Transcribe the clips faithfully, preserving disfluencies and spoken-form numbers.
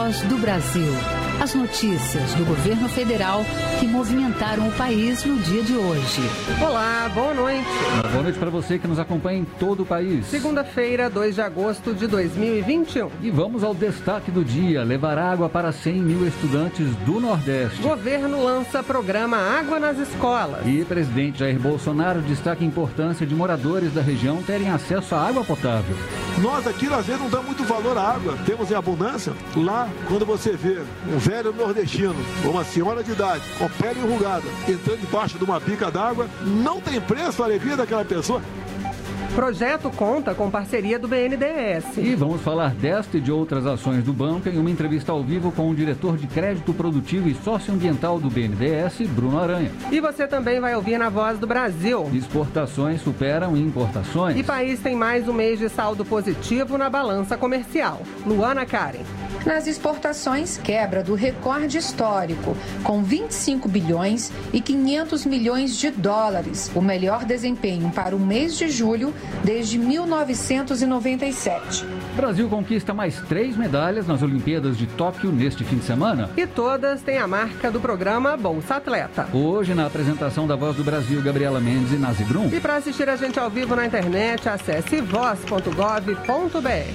Voz do Brasil. As notícias do governo federal que movimentaram o país no dia de hoje. Olá, boa noite. Boa noite para você que nos acompanha em todo o país. Segunda-feira, dois de agosto de dois mil e vinte e um. E vamos ao destaque do dia: levar água para cem mil estudantes do Nordeste. Governo lança programa Água nas Escolas. E presidente Jair Bolsonaro destaca a importância de moradores da região terem acesso à água potável. Nós aqui, às vezes, não damos muito valor à água. Temos em abundância. Lá, quando você vê um velho nordestino ou uma senhora de idade com pele enrugada entrando debaixo de uma bica d'água, não tem preço a alegria daquela pessoa. Projeto conta com parceria do B N D E S. E vamos falar desta e de outras ações do banco em uma entrevista ao vivo com o diretor de Crédito Produtivo e Socioambiental do B N D E S, Bruno Aranha. E você também vai ouvir na Voz do Brasil. Exportações superam importações. E país tem mais um mês de saldo positivo na balança comercial. Luana Karen. Nas exportações, quebra do recorde histórico, com vinte e cinco bilhões e quinhentos milhões de dólares, o melhor desempenho para o mês de julho desde mil novecentos e noventa e sete. Brasil conquista mais três medalhas nas Olimpíadas de Tóquio neste fim de semana. E todas têm a marca do programa Bolsa Atleta. Hoje, na apresentação da Voz do Brasil, Gabriela Mendes e Nazi Brum. E para assistir a gente ao vivo na internet, acesse voz ponto gov ponto br.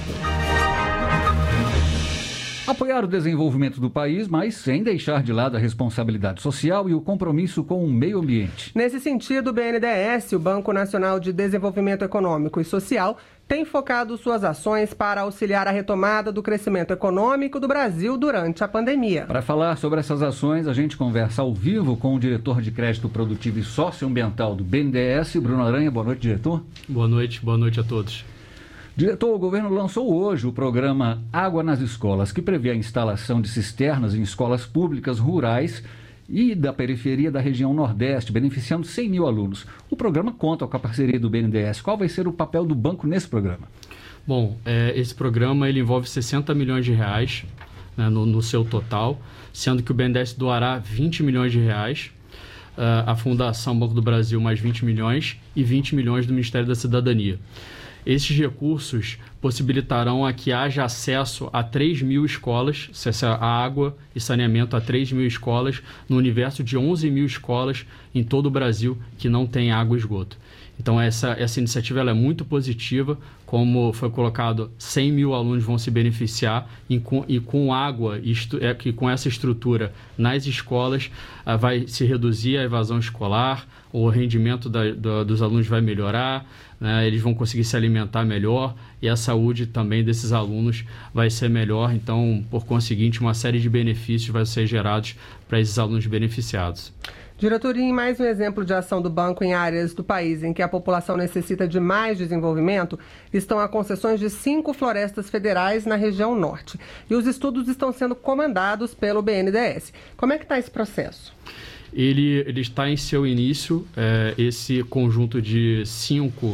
Apoiar o desenvolvimento do país, mas sem deixar de lado a responsabilidade social e o compromisso com o meio ambiente. Nesse sentido, o B N D E S, o Banco Nacional de Desenvolvimento Econômico e Social, tem focado suas ações para auxiliar a retomada do crescimento econômico do Brasil durante a pandemia. Para falar sobre essas ações, a gente conversa ao vivo com o diretor de Crédito Produtivo e Socioambiental do B N D E S, Bruno Aranha. Boa noite, diretor. Boa noite, boa noite a todos. Diretor, o governo lançou hoje o programa Água nas Escolas, que prevê a instalação de cisternas em escolas públicas rurais e da periferia da região Nordeste, beneficiando cem mil alunos. O programa conta com a parceria do B N D E S. Qual vai ser o papel do banco nesse programa? Bom, é, esse programa ele envolve sessenta milhões de reais, né, no, no seu total, sendo que o B N D E S doará vinte milhões de reais, uh, a Fundação Banco do Brasil mais vinte milhões e vinte milhões do Ministério da Cidadania. Esses recursos possibilitarão a que haja acesso a três mil escolas, acesso a água e saneamento a três mil escolas, no universo de onze mil escolas em todo o Brasil que não tem água e esgoto. Então essa, essa iniciativa ela é muito positiva, como foi colocado, cem mil alunos vão se beneficiar e com, e com água e é, que com essa estrutura nas escolas ah, vai se reduzir a evasão escolar, o rendimento da, da, dos alunos vai melhorar, né, eles vão conseguir se alimentar melhor e a saúde também desses alunos vai ser melhor. Então, por conseguinte, uma série de benefícios vai ser gerados para esses alunos beneficiados. Diretor, em mais um exemplo de ação do banco em áreas do país em que a população necessita de mais desenvolvimento, estão as concessões de cinco florestas federais na região norte. E os estudos estão sendo comandados pelo B N D E S. Como é que está esse processo? Ele, ele está em seu início, é, esse conjunto de cinco,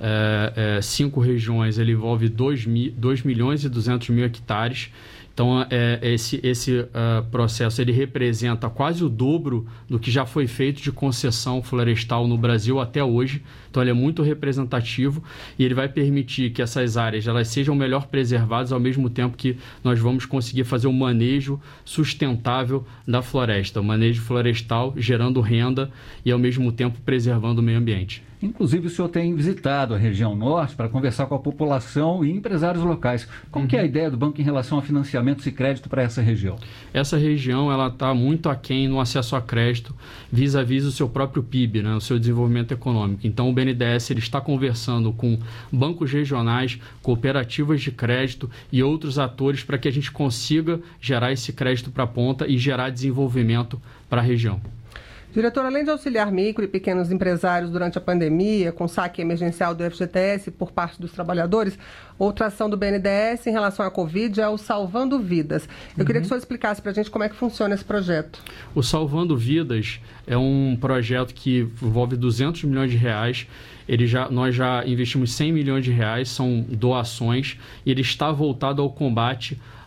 é, é, cinco regiões, ele envolve dois milhões e duzentos mil hectares. Então, é, esse, esse uh, processo ele representa quase o dobro do que já foi feito de concessão florestal no Brasil até hoje. Então, ele é muito representativo e ele vai permitir que essas áreas elas sejam melhor preservadas, ao mesmo tempo que nós vamos conseguir fazer um manejo sustentável da floresta, o manejo florestal gerando renda e, ao mesmo tempo, preservando o meio ambiente. Inclusive, o senhor tem visitado a região norte para conversar com a população e empresários locais. Qual uhum. que é a ideia do banco em relação a financiamentos e crédito para essa região? Essa região ela está muito aquém no acesso a crédito, vis-à-vis o seu próprio P I B, né, o seu desenvolvimento econômico. Então, o B N D E S ele está conversando com bancos regionais, cooperativas de crédito e outros atores para que a gente consiga gerar esse crédito para a ponta e gerar desenvolvimento para a região. Diretor, além de auxiliar micro e pequenos empresários durante a pandemia, com saque emergencial do F G T S por parte dos trabalhadores, outra ação do B N D E S em relação à Covid é o Salvando Vidas. Eu uhum. queria que o senhor explicasse para a gente como é que funciona esse projeto. O Salvando Vidas é um projeto que envolve duzentos milhões de reais. Ele já, nós já investimos cem milhões de reais, são doações, e ele está voltado ao combate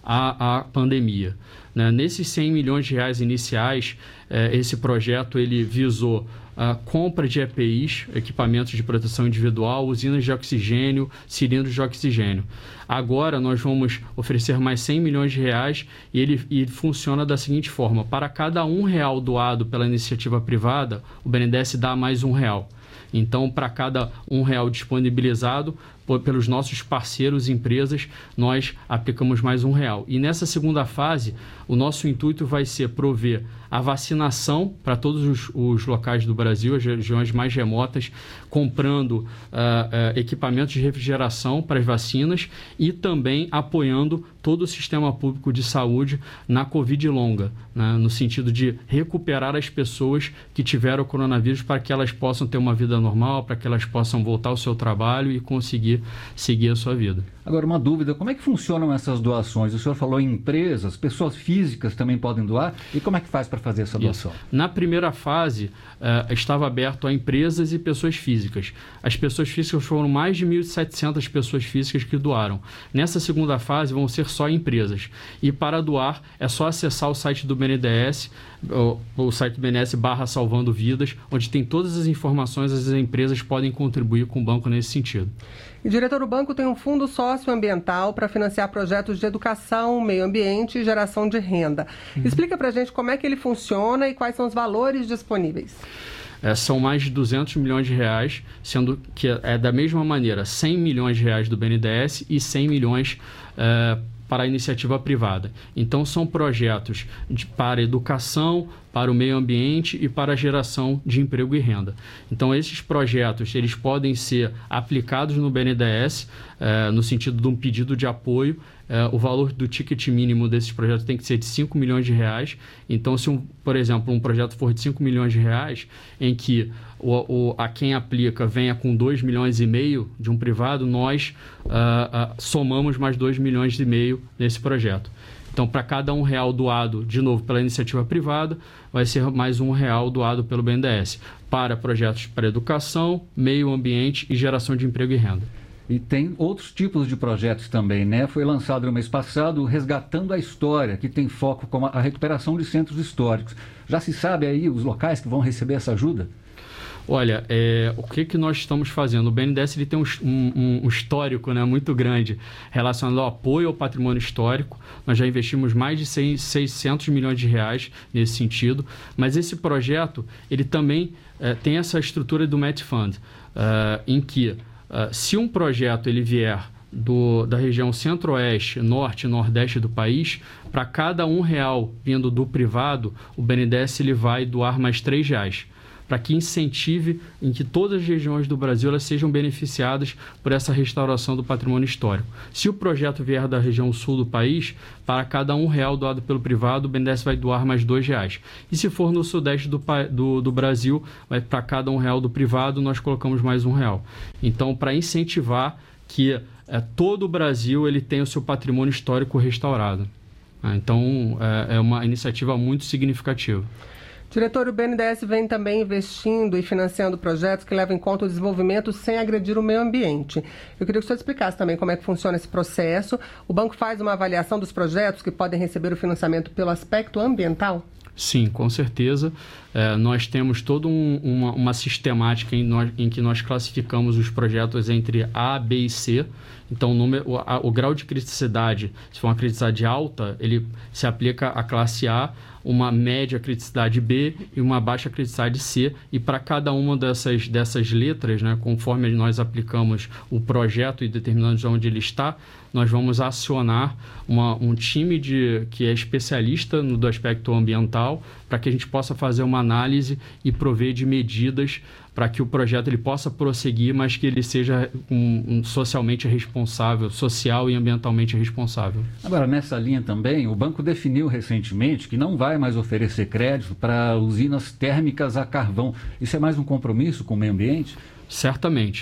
à, à pandemia. Né? Nesses cem milhões de reais iniciais, eh, esse projeto ele visou a compra de E P Is, equipamentos de proteção individual, usinas de oxigênio, cilindros de oxigênio. Agora nós vamos oferecer mais cem milhões de reais e ele, ele funciona da seguinte forma: para cada um real doado pela iniciativa privada, o B N D E S dá mais um real. Então, para cada um real disponibilizado por, pelos nossos parceiros e empresas, nós aplicamos mais um real. E nessa segunda fase, o nosso intuito vai ser prover a vacinação para todos os, os locais do Brasil, as regiões mais remotas, comprando uh, uh, equipamentos de refrigeração para as vacinas e também apoiando todo o sistema público de saúde na Covid longa, né? No sentido de recuperar as pessoas que tiveram o coronavírus para que elas possam ter uma vida normal, para que elas possam voltar ao seu trabalho e conseguir seguir a sua vida. Agora, uma dúvida, como é que funcionam essas doações? O senhor falou em empresas, pessoas físicas também podem doar, e como é que faz para fazer essa doação? Isso. Na primeira fase, uh, estava aberto a empresas e pessoas físicas. As pessoas físicas foram mais de mil e setecentas pessoas físicas que doaram. Nessa segunda fase, vão ser só empresas. E para doar, é só acessar o site do B N D E S, o, o site do B N D E S barra Salvando Vidas, onde tem todas as informações, as empresas podem contribuir com o banco nesse sentido. E, diretor, o banco tem um fundo socioambiental para financiar projetos de educação, meio ambiente e geração de renda. Uhum. Explica para a gente como é que ele funciona e quais são os valores disponíveis. É, são mais de duzentos milhões de reais, sendo que é da mesma maneira cem milhões de reais do B N D E S e cem milhões é, para a iniciativa privada. Então, são projetos de, para educação, para o meio ambiente e para a geração de emprego e renda. Então, esses projetos eles podem ser aplicados no B N D E S eh, no sentido de um pedido de apoio. Eh, o valor do ticket mínimo desses projetos tem que ser de cinco milhões de reais. Então, se, um, por exemplo, um projeto for de cinco milhões de reais, em que o, o, a quem aplica venha com dois milhões e meio de um privado, nós uh, uh, somamos mais dois milhões e meio nesse projeto. Então, para cada um real doado, de novo, pela iniciativa privada, vai ser mais um real doado pelo B N D E S para projetos para educação, meio ambiente e geração de emprego e renda. E tem outros tipos de projetos também, né? Foi lançado no mês passado o Resgatando a História, que tem foco com a recuperação de centros históricos. Já se sabe aí os locais que vão receber essa ajuda? Olha, é, o que, que nós estamos fazendo? O B N D E S ele tem um, um, um histórico, né, muito grande relacionado ao apoio ao patrimônio histórico. Nós já investimos mais de seiscentos milhões de reais nesse sentido, mas esse projeto ele também é, tem essa estrutura do Match Fund, é, em que Uh, se um projeto ele vier do, da região centro-oeste, norte e nordeste do país, para cada um real vindo do privado, o B N D E S ele vai doar mais três reais, para que incentive em que todas as regiões do Brasil elas sejam beneficiadas por essa restauração do patrimônio histórico. Se o projeto vier da região sul do país, para cada um real doado pelo privado, o B N D E S vai doar mais dois reais. E se for no sudeste do, do, do Brasil, vai para cada um real do privado, nós colocamos mais um real. Então, para incentivar que é, todo o Brasil ele tenha o seu patrimônio histórico restaurado. É, então, é, é uma iniciativa muito significativa. Diretor, o B N D E S vem também investindo e financiando projetos que levam em conta o desenvolvimento sem agredir o meio ambiente. Eu queria que o senhor explicasse também como é que funciona esse processo. O banco faz uma avaliação dos projetos que podem receber o financiamento pelo aspecto ambiental? Sim, com certeza. É, nós temos toda um, uma, uma sistemática em, nós, em que nós classificamos os projetos entre A, B e C. Então, o, número, o, a, o grau de criticidade, se for uma criticidade alta, ele se aplica à classe A, uma média criticidade B e uma baixa criticidade C. E para cada uma dessas, dessas letras, né, conforme nós aplicamos o projeto e determinamos onde ele está, nós vamos acionar uma, um time de, que é especialista no do aspecto ambiental para que a gente possa fazer uma análise e prover de medidas para que o projeto ele possa prosseguir, mas que ele seja um, um socialmente responsável, social e ambientalmente responsável. Agora, nessa linha também, o banco definiu recentemente que não vai mais oferecer crédito para usinas térmicas a carvão. Isso é mais um compromisso com o meio ambiente? Certamente.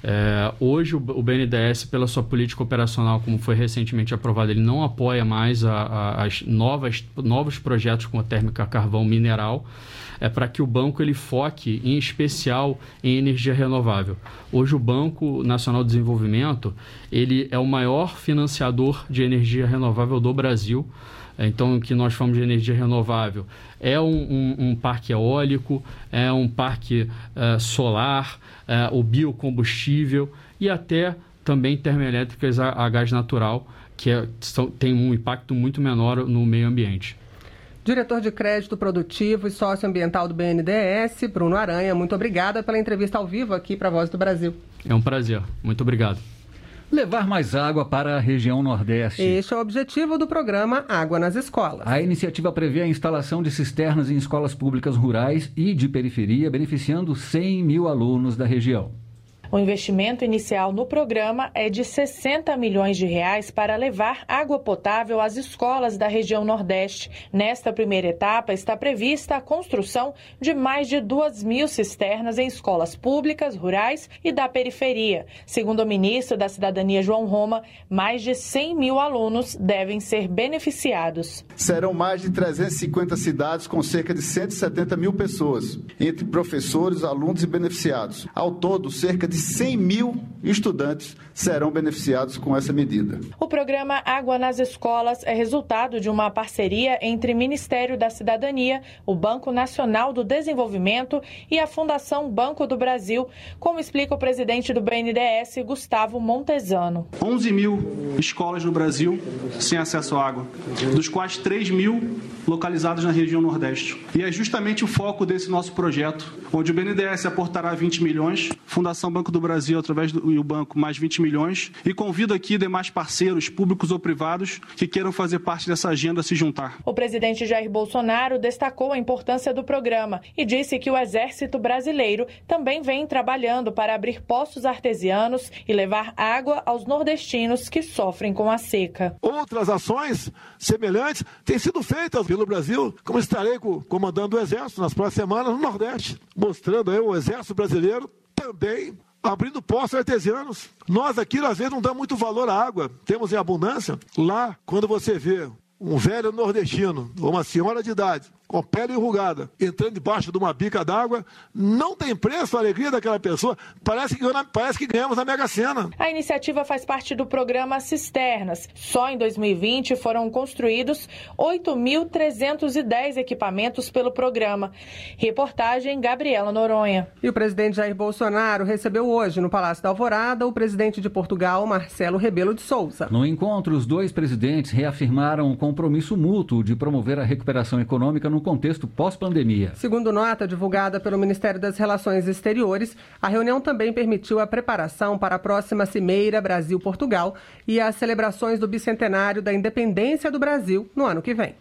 É, hoje o, o B N D E S, pela sua política operacional, como foi recentemente aprovado, ele não apoia mais a, a, as novas, novos projetos com a térmica carvão mineral, é para que o banco ele foque em especial em energia renovável. Hoje o Banco Nacional de Desenvolvimento ele é o maior financiador de energia renovável do Brasil. Então, o que nós falamos de energia renovável é um, um, um parque eólico, é um parque uh, solar, uh, o biocombustível e até também termoelétricas a, a gás natural, que é, são, tem um impacto muito menor no meio ambiente. Diretor de Crédito Produtivo e Socioambiental do B N D E S, Bruno Aranha, muito obrigada pela entrevista ao vivo aqui para a Voz do Brasil. É um prazer. Muito obrigado. Levar mais água para a região Nordeste. Este é o objetivo do programa Água nas Escolas. A iniciativa prevê a instalação de cisternas em escolas públicas rurais e de periferia, beneficiando cem mil alunos da região. O investimento inicial no programa é de sessenta milhões de reais para levar água potável às escolas da região Nordeste. Nesta primeira etapa, está prevista a construção de mais de duas mil cisternas em escolas públicas, rurais e da periferia. Segundo o ministro da Cidadania, João Roma, mais de cem mil alunos devem ser beneficiados. Serão mais de trezentas e cinquenta cidades com cerca de cento e setenta mil pessoas, entre professores, alunos e beneficiados. Ao todo, cerca de cem mil estudantes serão beneficiados com essa medida. O programa Água nas Escolas é resultado de uma parceria entre o Ministério da Cidadania, o Banco Nacional do Desenvolvimento e a Fundação Banco do Brasil, como explica o presidente do B N D E S, Gustavo Montesano. onze mil escolas no Brasil sem acesso à água, dos quais três mil localizadas na região Nordeste. E é justamente o foco desse nosso projeto, onde o B N D E S aportará vinte milhões, Fundação Banco do Brasil, através do e o banco, mais vinte milhões, e convido aqui demais parceiros, públicos ou privados, que queiram fazer parte dessa agenda a se juntar. O presidente Jair Bolsonaro destacou a importância do programa e disse que o Exército Brasileiro também vem trabalhando para abrir poços artesianos e levar água aos nordestinos que sofrem com a seca. Outras ações semelhantes têm sido feitas pelo Brasil, como estarei comandando o Exército nas próximas semanas no Nordeste, mostrando aí o Exército Brasileiro também abrindo poços artesianos. Nós aqui, às vezes, não damos muito valor à água. Temos em abundância. Lá, quando você vê um velho nordestino ou uma senhora de idade com pele enrugada, entrando debaixo de uma bica d'água, não tem preço a alegria daquela pessoa. Parece que, parece que ganhamos a Mega Sena. A iniciativa faz parte do programa Cisternas. Só em dois mil e vinte foram construídos oito mil trezentos e dez equipamentos pelo programa. Reportagem Gabriela Noronha. E o presidente Jair Bolsonaro recebeu hoje no Palácio da Alvorada o presidente de Portugal, Marcelo Rebelo de Sousa. No encontro, os dois presidentes reafirmaram o compromisso mútuo de promover a recuperação econômica no contexto pós-pandemia. Segundo nota divulgada pelo Ministério das Relações Exteriores, a reunião também permitiu a preparação para a próxima Cimeira Brasil-Portugal e as celebrações do bicentenário da independência do Brasil no ano que vem.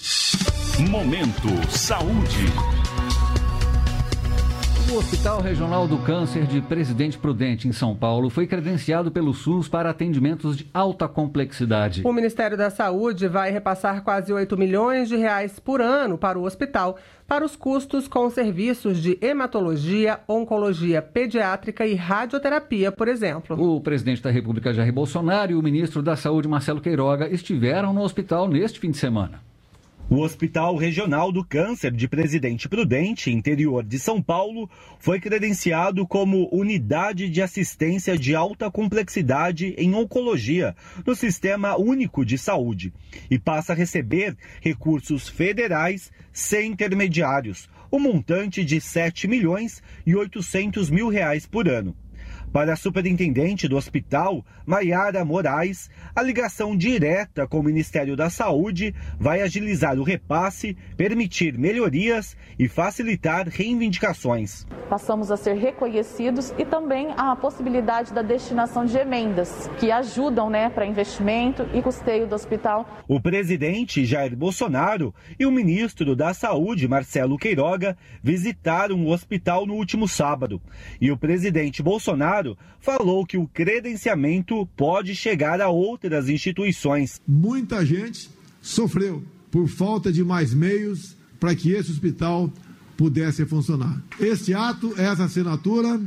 Momento Saúde. O Hospital Regional do Câncer de Presidente Prudente, em São Paulo, foi credenciado pelo SUS para atendimentos de alta complexidade. O Ministério da Saúde vai repassar quase oito milhões de reais por ano para o hospital, para os custos com serviços de hematologia, oncologia pediátrica e radioterapia, por exemplo. O presidente da República, Jair Bolsonaro, e o ministro da Saúde, Marcelo Queiroga, estiveram no hospital neste fim de semana. O Hospital Regional do Câncer de Presidente Prudente, interior de São Paulo, foi credenciado como Unidade de Assistência de Alta Complexidade em Oncologia no Sistema Único de Saúde e passa a receber recursos federais sem intermediários, o montante de sete milhões e oitocentos mil reais por ano. Para a superintendente do hospital, Maiara Moraes, a ligação direta com o Ministério da Saúde vai agilizar o repasse, permitir melhorias e facilitar reivindicações. Passamos a ser reconhecidos e também a possibilidade da destinação de emendas, que ajudam, né, para investimento e custeio do hospital. O presidente Jair Bolsonaro e o ministro da Saúde, Marcelo Queiroga, visitaram o hospital no último sábado. E o presidente Bolsonaro falou que o credenciamento pode chegar a outras instituições. Muita gente sofreu por falta de mais meios para que esse hospital pudesse funcionar. Este ato, essa assinatura,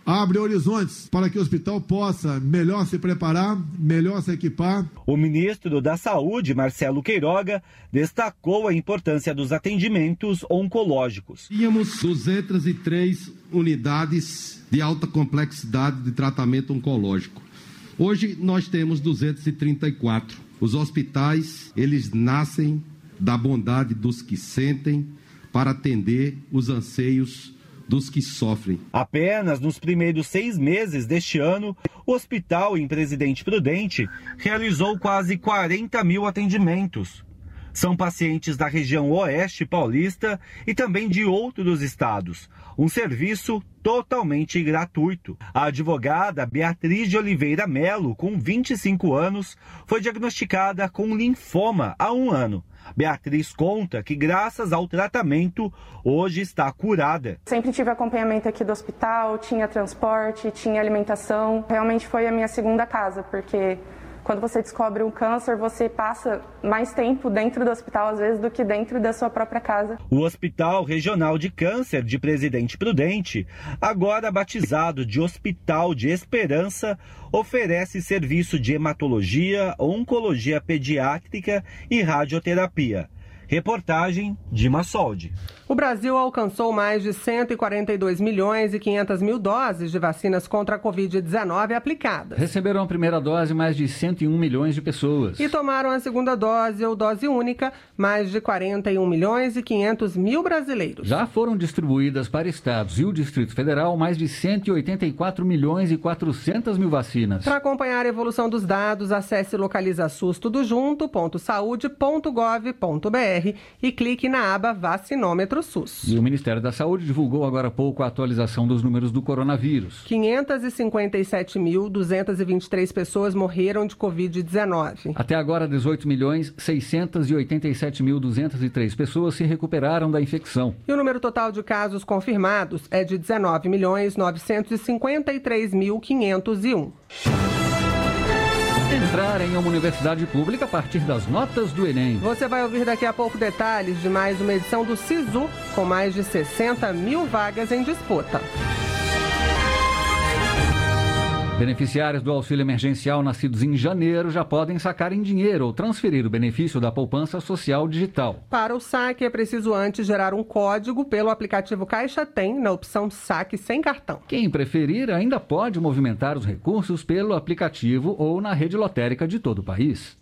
abre horizontes para que o hospital possa melhor se preparar, melhor se equipar. O ministro da Saúde, Marcelo Queiroga, destacou a importância dos atendimentos oncológicos. Tínhamos duzentas e três unidades de alta complexidade de tratamento oncológico. Hoje nós temos duzentas e trinta e quatro. Os hospitais, eles nascem da bondade dos que sentem para atender os anseios dos que sofrem. Apenas nos primeiros seis meses deste ano, o hospital em Presidente Prudente realizou quase quarenta mil atendimentos. São pacientes da região oeste paulista e também de outros estados. Um serviço totalmente gratuito. A advogada Beatriz de Oliveira Melo, com vinte e cinco anos, foi diagnosticada com linfoma há um ano. Beatriz conta que, graças ao tratamento, hoje está curada. Sempre tive acompanhamento aqui do hospital, tinha transporte, tinha alimentação. Realmente foi a minha segunda casa, porque quando você descobre um câncer, você passa mais tempo dentro do hospital, às vezes, do que dentro da sua própria casa. O Hospital Regional de Câncer de Presidente Prudente, agora batizado de Hospital de Esperança, oferece serviço de hematologia, oncologia pediátrica e radioterapia. Reportagem de Massoldi. O Brasil alcançou mais de cento e quarenta e dois milhões e quinhentas mil doses de vacinas contra a covid dezenove aplicadas. Receberam a primeira dose mais de cento e um milhões de pessoas. E tomaram a segunda dose ou dose única mais de quarenta e um milhões e quinhentos mil brasileiros. Já foram distribuídas para estados e o Distrito Federal mais de cento e oitenta e quatro milhões e quatrocentas mil vacinas. Para acompanhar a evolução dos dados, acesse localizasus tudo junto ponto saúde ponto gov ponto br e clique na aba Vacinômetro SUS. E o Ministério da Saúde divulgou agora há pouco a atualização dos números do coronavírus. quinhentas e cinquenta e sete mil duzentas e vinte e três pessoas morreram de covid dezenove. Até agora, dezoito milhões seiscentas e oitenta e sete mil duzentas e três pessoas se recuperaram da infecção. E o número total de casos confirmados é de dezenove milhões novecentos e cinquenta e três mil quinhentos e um. Entrar em uma universidade pública a partir das notas do Enem. Você vai ouvir daqui a pouco detalhes de mais uma edição do SISU, com mais de sessenta mil vagas em disputa. Beneficiários do auxílio emergencial nascidos em janeiro já podem sacar em dinheiro ou transferir o benefício da poupança social digital. Para o saque, é preciso antes gerar um código pelo aplicativo Caixa Tem, na opção Saque Sem Cartão. Quem preferir ainda pode movimentar os recursos pelo aplicativo ou na rede lotérica de todo o país.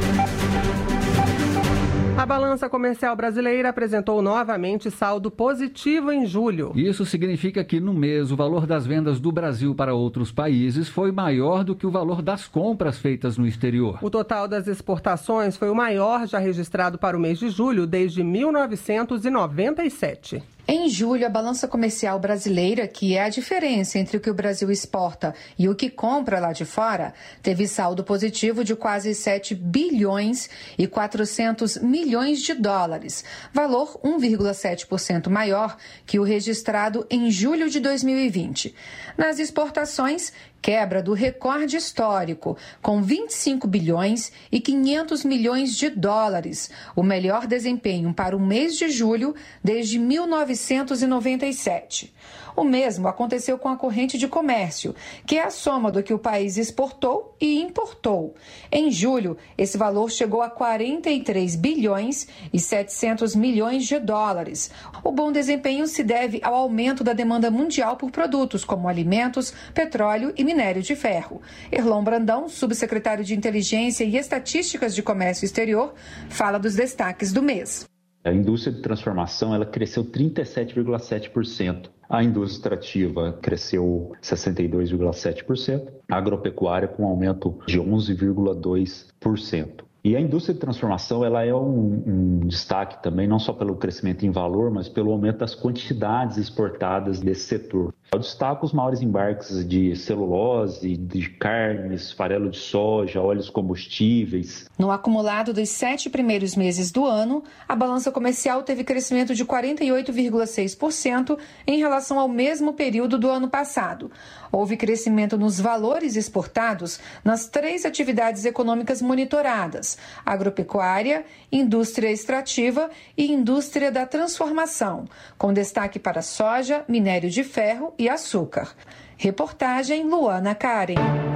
A balança comercial brasileira apresentou novamente saldo positivo em julho. Isso significa que no mês o valor das vendas do Brasil para outros países foi maior do que o valor das compras feitas no exterior. O total das exportações foi o maior já registrado para o mês de julho desde mil novecentos e noventa e sete. Em julho, a balança comercial brasileira, que é a diferença entre o que o Brasil exporta e o que compra lá de fora, teve saldo positivo de quase sete bilhões e quatrocentos milhões de dólares, valor um vírgula sete por cento maior que o registrado em julho de dois mil e vinte. Nas exportações, quebra do recorde histórico, com vinte e cinco bilhões e quinhentos milhões de dólares, o melhor desempenho para o mês de julho desde mil novecentos e noventa e sete. O mesmo aconteceu com a corrente de comércio, que é a soma do que o país exportou e importou. Em julho, esse valor chegou a quarenta e três bilhões e setecentos milhões de dólares. O bom desempenho se deve ao aumento da demanda mundial por produtos como alimentos, petróleo e minério de ferro. Erlon Brandão, subsecretário de Inteligência e Estatísticas de Comércio Exterior, fala dos destaques do mês. A indústria de transformação ela cresceu trinta e sete vírgula sete por cento. A indústria extrativa cresceu sessenta e dois vírgula sete por cento. A agropecuária com um aumento de onze vírgula dois por cento. E a indústria de transformação ela é um, um destaque também, não só pelo crescimento em valor, mas pelo aumento das quantidades exportadas desse setor. Eu destaco os maiores embarques de celulose, de carnes, farelo de soja, óleos combustíveis. No acumulado dos sete primeiros meses do ano, a balança comercial teve crescimento de quarenta e oito vírgula seis por cento em relação ao mesmo período do ano passado. Houve crescimento nos valores exportados nas três atividades econômicas monitoradas: agropecuária, indústria extrativa e indústria da transformação, com destaque para soja, minério de ferro e açúcar. Reportagem Luana Karen.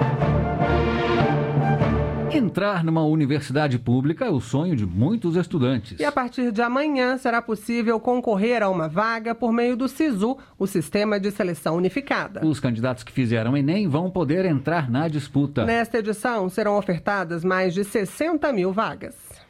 Entrar numa universidade pública é o sonho de muitos estudantes. E a partir de amanhã será possível concorrer a uma vaga por meio do SISU, o Sistema de Seleção Unificada. Os candidatos que fizeram Enem vão poder entrar na disputa. Nesta edição serão ofertadas mais de sessenta mil vagas.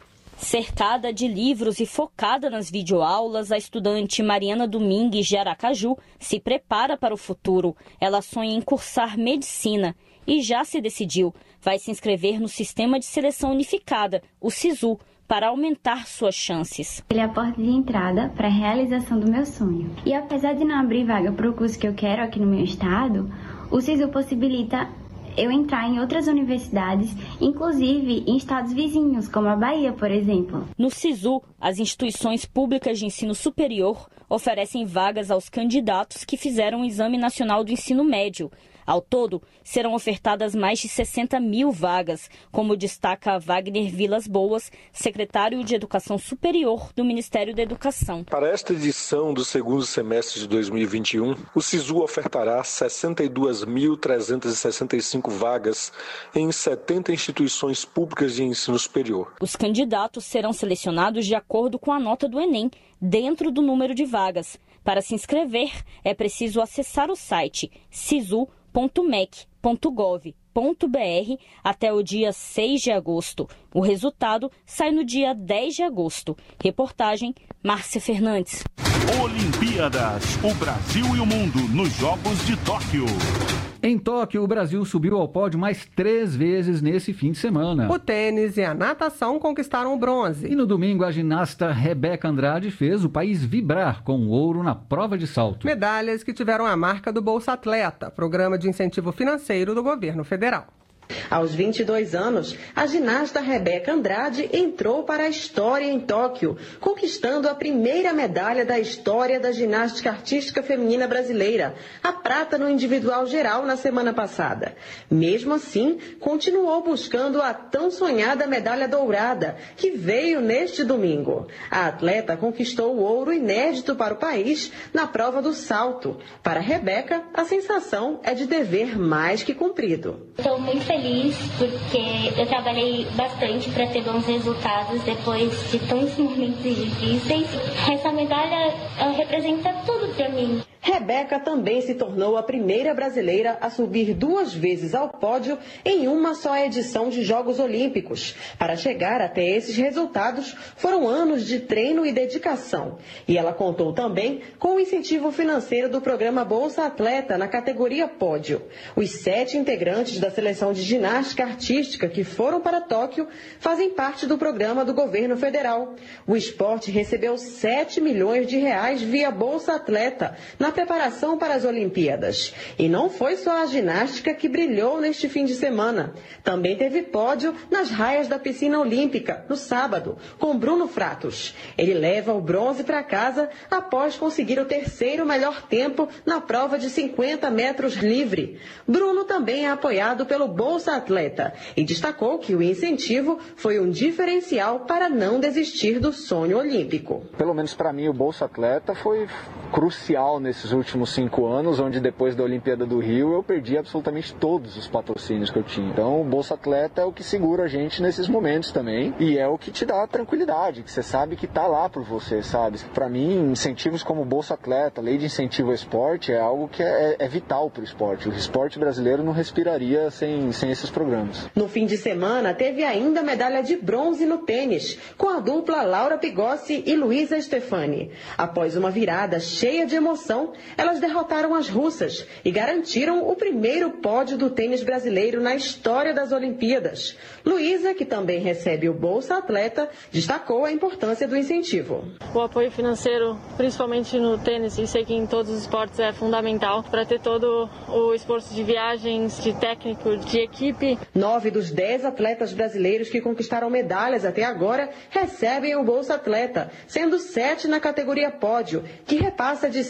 Cercada de livros e focada nas videoaulas, a estudante Mariana Domingues de Aracaju se prepara para o futuro. Ela sonha em cursar medicina e já se decidiu. Vai se inscrever no Sistema de Seleção Unificada, o SISU, para aumentar suas chances. Ele é a porta de entrada para a realização do meu sonho. E apesar de não abrir vaga para o curso que eu quero aqui no meu estado, o SISU possibilita eu entrar em outras universidades, inclusive em estados vizinhos, como a Bahia, por exemplo. No SISU, as instituições públicas de ensino superior oferecem vagas aos candidatos que fizeram o Exame Nacional do Ensino Médio. Ao todo, serão ofertadas mais de sessenta mil vagas, como destaca Wagner Vilas Boas, secretário de Educação Superior do Ministério da Educação. Para esta edição do segundo semestre de dois mil e vinte e um, o SISU ofertará sessenta e duas mil trezentas e sessenta e cinco vagas em setenta instituições públicas de ensino superior. Os candidatos serão selecionados de acordo com a nota do Enem, dentro do número de vagas. Para se inscrever, é preciso acessar o site sisu ponto mec ponto gov ponto br até o dia seis de agosto. O resultado sai no dia dez de agosto. Reportagem Márcia Fernandes. Olimpíadas, o Brasil e o mundo nos Jogos de Tóquio. Em Tóquio, o Brasil subiu ao pódio mais três vezes nesse fim de semana. O tênis e a natação conquistaram o bronze. E no domingo, a ginasta Rebeca Andrade fez o país vibrar com o ouro na prova de salto. Medalhas que tiveram a marca do Bolsa Atleta, programa de incentivo financeiro do governo federal. Aos vinte e dois anos, a ginasta Rebeca Andrade entrou para a história em Tóquio, conquistando a primeira medalha da história da ginástica artística feminina brasileira, a prata no individual geral na semana passada. Mesmo assim, continuou buscando a tão sonhada medalha dourada, que veio neste domingo. A atleta conquistou o ouro inédito para o país na prova do salto. Para Rebeca, a sensação é de dever mais que cumprido. Estou muito feliz. Feliz porque eu trabalhei bastante para ter bons resultados depois de tantos momentos difíceis. Essa medalha ela representa tudo para mim. Rebeca também se tornou a primeira brasileira a subir duas vezes ao pódio em uma só edição de Jogos Olímpicos. Para chegar até esses resultados, foram anos de treino e dedicação. E ela contou também com o incentivo financeiro do programa Bolsa Atleta na categoria pódio. Os sete integrantes da seleção de ginástica artística que foram para Tóquio fazem parte do programa do governo federal. O esporte recebeu sete milhões de reais via Bolsa Atleta na preparação para as Olimpíadas. E não foi só a ginástica que brilhou neste fim de semana. Também teve pódio nas raias da piscina olímpica, no sábado, com Bruno Fratos. Ele leva o bronze para casa após conseguir o terceiro melhor tempo na prova de cinquenta metros livre. Bruno também é apoiado pelo Bolsa Atleta e destacou que o incentivo foi um diferencial para não desistir do sonho olímpico. Pelo menos para mim, o Bolsa Atleta foi crucial nesses últimos cinco anos, onde depois da Olimpíada do Rio eu perdi absolutamente todos os patrocínios que eu tinha. Então o Bolsa Atleta é o que segura a gente nesses momentos também e é o que te dá tranquilidade, que você sabe que tá lá por você, sabe? Para mim, incentivos como o Bolsa Atleta, lei de incentivo ao esporte, é algo que é, é vital para o esporte. O esporte brasileiro não respiraria sem, sem esses programas. No fim de semana, teve ainda medalha de bronze no tênis, com a dupla Laura Pigossi e Luísa Stefani. Após uma virada cheia de emoção, elas derrotaram as russas e garantiram o primeiro pódio do tênis brasileiro na história das Olimpíadas. Luísa, que também recebe o Bolsa Atleta, destacou a importância do incentivo. O apoio financeiro, principalmente no tênis, e sei que em todos os esportes é fundamental para ter todo o esforço de viagens, de técnico, de equipe. Nove dos dez atletas brasileiros que conquistaram medalhas até agora recebem o Bolsa Atleta, sendo sete na categoria pódio, que repassa de cinco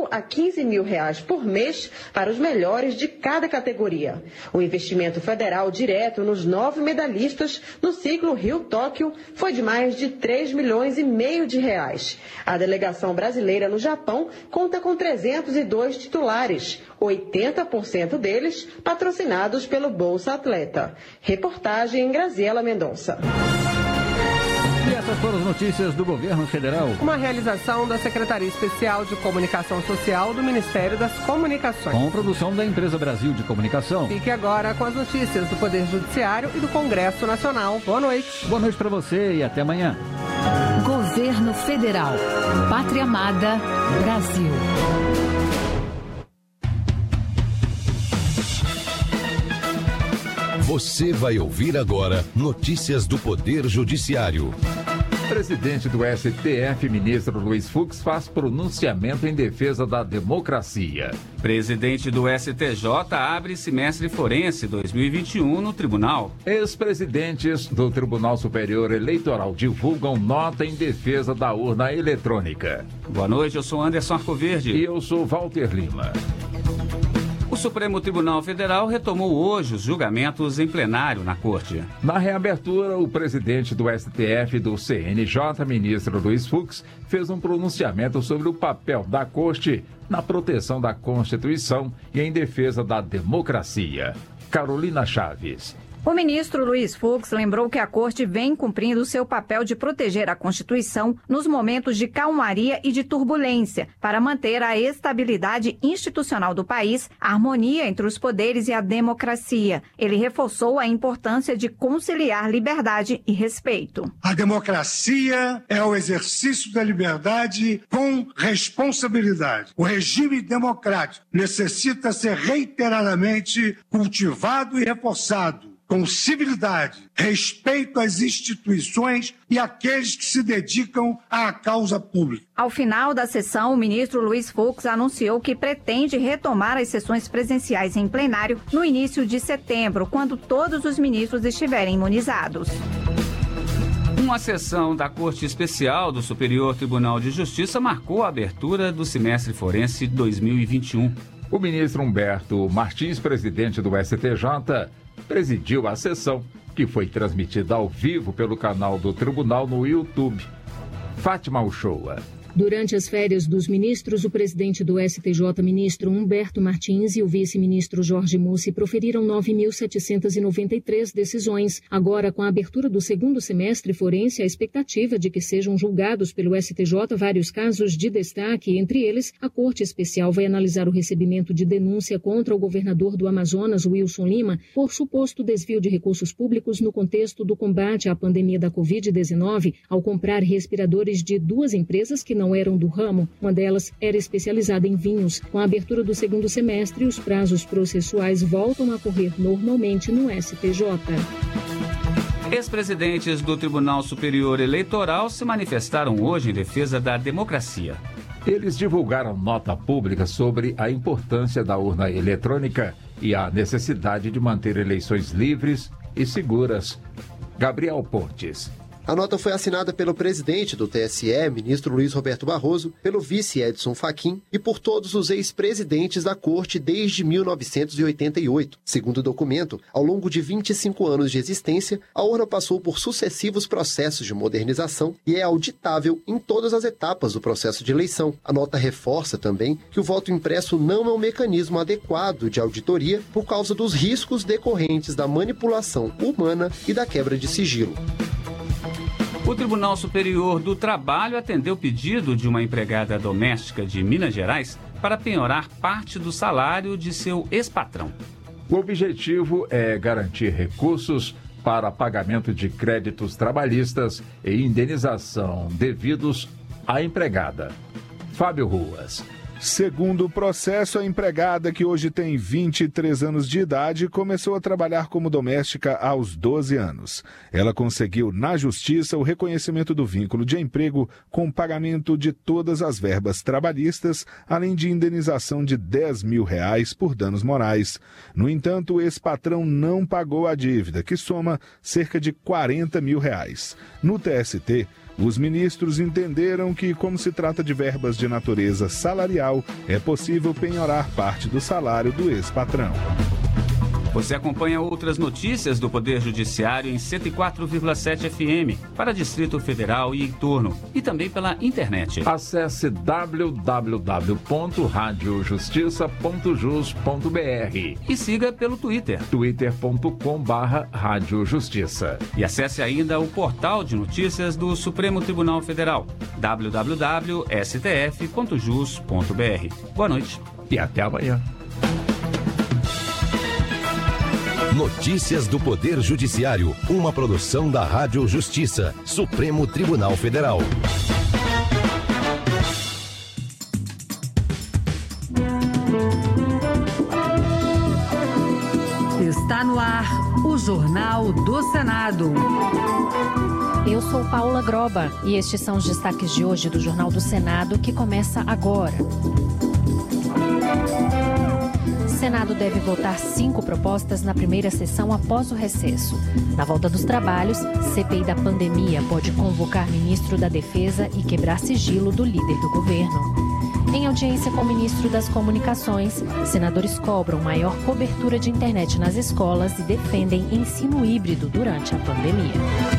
cinco a quinze mil reais por mês para os melhores de cada categoria. O investimento federal direto nos nove medalhistas no ciclo Rio-Tóquio foi de mais de três milhões e meio de reais. A delegação brasileira no Japão conta com trezentos e dois titulares, oitenta por cento deles patrocinados pelo Bolsa Atleta. Reportagem Graziela Mendonça. E essas foram as notícias do Governo Federal. Uma realização da Secretaria Especial de Comunicação Social do Ministério das Comunicações. Com produção da Empresa Brasil de Comunicação. Fique agora com as notícias do Poder Judiciário e do Congresso Nacional. Boa noite. Boa noite para você e até amanhã. Governo Federal. Pátria Amada, Brasil. Você vai ouvir agora notícias do Poder Judiciário. Presidente do S T F, ministro Luiz Fux, faz pronunciamento em defesa da democracia. Presidente do S T J abre semestre forense dois mil e vinte e um no tribunal. Ex-presidentes do Tribunal Superior Eleitoral divulgam nota em defesa da urna eletrônica. Boa noite, eu sou Anderson Arcoverde. E eu sou Walter Lima. O Supremo Tribunal Federal retomou hoje os julgamentos em plenário na Corte. Na reabertura, o presidente do S T F e do C N J, ministro Luiz Fux, fez um pronunciamento sobre o papel da Corte na proteção da Constituição e em defesa da democracia. Carolina Chaves. O ministro Luiz Fux lembrou que a Corte vem cumprindo seu papel de proteger a Constituição nos momentos de calmaria e de turbulência, para manter a estabilidade institucional do país, a harmonia entre os poderes e a democracia. Ele reforçou a importância de conciliar liberdade e respeito. A democracia é o exercício da liberdade com responsabilidade. O regime democrático necessita ser reiteradamente cultivado e reforçado, com civilidade, respeito às instituições e àqueles que se dedicam à causa pública. Ao final da sessão, o ministro Luiz Fux anunciou que pretende retomar as sessões presenciais em plenário no início de setembro, quando todos os ministros estiverem imunizados. Uma sessão da Corte Especial do Superior Tribunal de Justiça marcou a abertura do semestre forense dois mil e vinte e um. O ministro Humberto Martins, presidente do S T J, presidiu a sessão, que foi transmitida ao vivo pelo canal do tribunal no YouTube. Fátima Uchoa. Durante as férias dos ministros, o presidente do S T J, ministro Humberto Martins, e o vice-ministro Jorge Mussi proferiram nove mil setecentas e noventa e três decisões. Agora, com a abertura do segundo semestre forense, a expectativa de que sejam julgados pelo S T J vários casos de destaque. Entre eles, a Corte Especial vai analisar o recebimento de denúncia contra o governador do Amazonas, Wilson Lima, por suposto desvio de recursos públicos no contexto do combate à pandemia da covid dezenove, ao comprar respiradores de duas empresas que não eram do ramo. Uma delas era especializada em vinhos. Com a abertura do segundo semestre, os prazos processuais voltam a correr normalmente no S T J. Ex-presidentes do Tribunal Superior Eleitoral se manifestaram hoje em defesa da democracia. Eles divulgaram nota pública sobre a importância da urna eletrônica e a necessidade de manter eleições livres e seguras. Gabriel Pontes. A nota foi assinada pelo presidente do T S E, ministro Luiz Roberto Barroso, pelo vice Edson Fachin e por todos os ex-presidentes da Corte desde mil novecentos e oitenta e oito. Segundo o documento, ao longo de vinte e cinco anos de existência, a urna passou por sucessivos processos de modernização e é auditável em todas as etapas do processo de eleição. A nota reforça também que o voto impresso não é um mecanismo adequado de auditoria por causa dos riscos decorrentes da manipulação humana e da quebra de sigilo. O Tribunal Superior do Trabalho atendeu o pedido de uma empregada doméstica de Minas Gerais para penhorar parte do salário de seu ex-patrão. O objetivo é garantir recursos para pagamento de créditos trabalhistas e indenização devidos à empregada. Fábio Ruas. Segundo o processo, a empregada, que hoje tem vinte e três anos de idade, começou a trabalhar como doméstica aos doze anos. Ela conseguiu, na justiça, o reconhecimento do vínculo de emprego com pagamento de todas as verbas trabalhistas, além de indenização de dez mil reais por danos morais. No entanto, o ex-patrão não pagou a dívida, que soma cerca de quarenta mil reais. No T S T, Os ministros entenderam que, como se trata de verbas de natureza salarial, é possível penhorar parte do salário do ex-patrão. Você acompanha outras notícias do Poder Judiciário em cento e quatro vírgula sete F M para Distrito Federal e entorno, e também pela internet. Acesse w w w ponto rádio justiça ponto jus ponto b r e siga pelo Twitter, twitter ponto com barra rádio justiça. E acesse ainda o portal de notícias do Supremo Tribunal Federal, w w w ponto s t f ponto jus ponto b r. Boa noite e até amanhã. Notícias do Poder Judiciário, uma produção da Rádio Justiça, Supremo Tribunal Federal. Está no ar o Jornal do Senado. Eu sou Paula Groba e estes são os destaques de hoje do Jornal do Senado, que começa agora. O Senado deve votar cinco propostas na primeira sessão após o recesso. Na volta dos trabalhos, C P I da pandemia pode convocar ministro da Defesa e quebrar sigilo do líder do governo. Em audiência com o ministro das Comunicações, senadores cobram maior cobertura de internet nas escolas e defendem ensino híbrido durante a pandemia.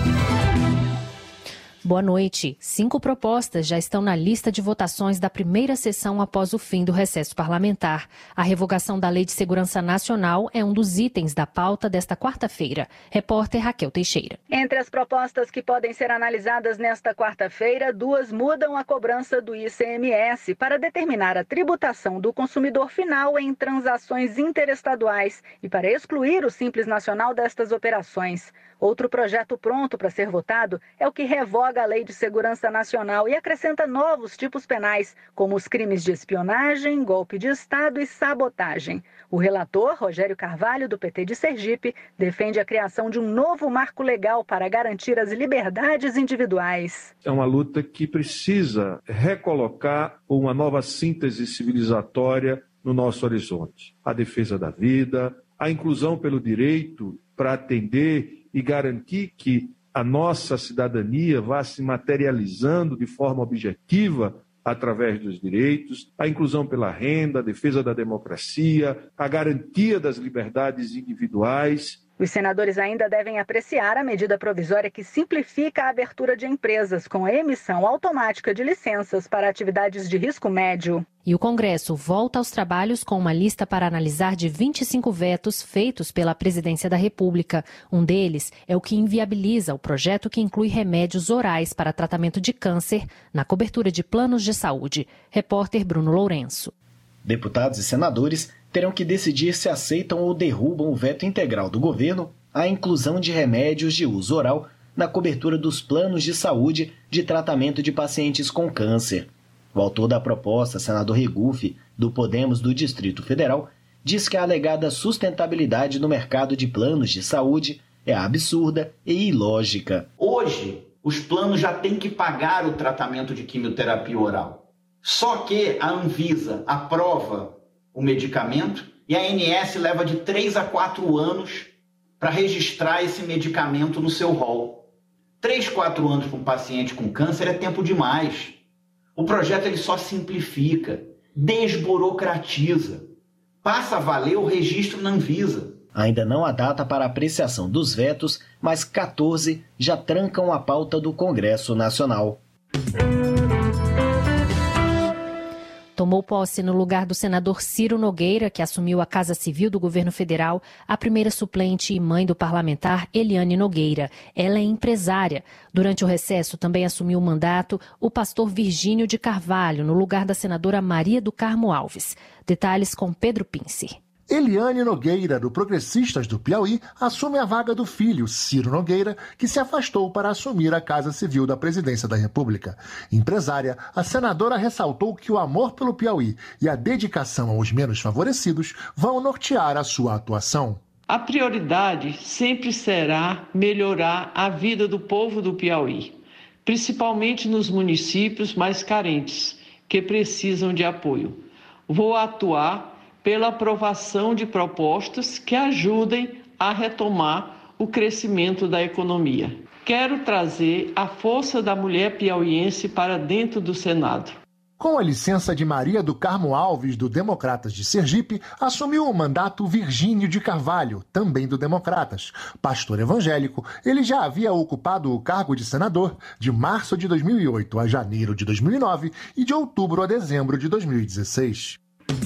Boa noite. Cinco propostas já estão na lista de votações da primeira sessão após o fim do recesso parlamentar. A revogação da Lei de Segurança Nacional é um dos itens da pauta desta quarta-feira. Repórter Raquel Teixeira. Entre as propostas que podem ser analisadas nesta quarta-feira, duas mudam a cobrança do I C M S para determinar a tributação do consumidor final em transações interestaduais e para excluir o Simples Nacional destas operações. Outro projeto pronto para ser votado é o que revoga a Lei de Segurança Nacional e acrescenta novos tipos penais, como os crimes de espionagem, golpe de Estado e sabotagem. O relator, Rogério Carvalho, do P T de Sergipe, defende a criação de um novo marco legal para garantir as liberdades individuais. É uma luta que precisa recolocar uma nova síntese civilizatória no nosso horizonte. A defesa da vida, a inclusão pelo direito para atender e garantir que a nossa cidadania vá se materializando de forma objetiva através dos direitos, a inclusão pela renda, a defesa da democracia, a garantia das liberdades individuais. Os senadores ainda devem apreciar a medida provisória que simplifica a abertura de empresas com a emissão automática de licenças para atividades de risco médio. E o Congresso volta aos trabalhos com uma lista para analisar de vinte e cinco vetos feitos pela Presidência da República. Um deles é o que inviabiliza o projeto que inclui remédios orais para tratamento de câncer na cobertura de planos de saúde. Repórter Bruno Lourenço. Deputados e senadores terão que decidir se aceitam ou derrubam o veto integral do governo à inclusão de remédios de uso oral na cobertura dos planos de saúde de tratamento de pacientes com câncer. O autor da proposta, senador Regufe, do Podemos do Distrito Federal, diz que a alegada sustentabilidade no mercado de planos de saúde é absurda e ilógica. Hoje, os planos já têm que pagar o tratamento de quimioterapia oral. Só que a Anvisa aprova o medicamento e a A N S leva de três a quatro anos para registrar esse medicamento no seu rol. três, quatro anos para um paciente com câncer é tempo demais. O projeto ele só simplifica, desburocratiza, passa a valer o registro na Anvisa. Ainda não há data para apreciação dos vetos, mas quatorze já trancam a pauta do Congresso Nacional. Tomou posse no lugar do senador Ciro Nogueira, que assumiu a Casa Civil do governo federal, a primeira suplente e mãe do parlamentar Eliane Nogueira. Ela é empresária. Durante o recesso também assumiu o mandato o pastor Virgínio de Carvalho, no lugar da senadora Maria do Carmo Alves. Detalhes com Pedro Pinci. Eliane Nogueira, do Progressistas do Piauí, assume a vaga do filho, Ciro Nogueira, que se afastou para assumir a Casa Civil da Presidência da República. Empresária, a senadora ressaltou que o amor pelo Piauí e a dedicação aos menos favorecidos vão nortear a sua atuação. A prioridade sempre será melhorar a vida do povo do Piauí, principalmente nos municípios mais carentes, que precisam de apoio. Vou atuar pela aprovação de propostas que ajudem a retomar o crescimento da economia. quero trazer a força da mulher piauiense para dentro do Senado. Com a licença de Maria do Carmo Alves, do Democratas de Sergipe, assumiu o mandato Virgínio de Carvalho, também do Democratas. Pastor evangélico, ele já havia ocupado o cargo de senador de março de dois mil e oito a janeiro de dois mil e nove e de outubro a dezembro de dois mil e dezesseis.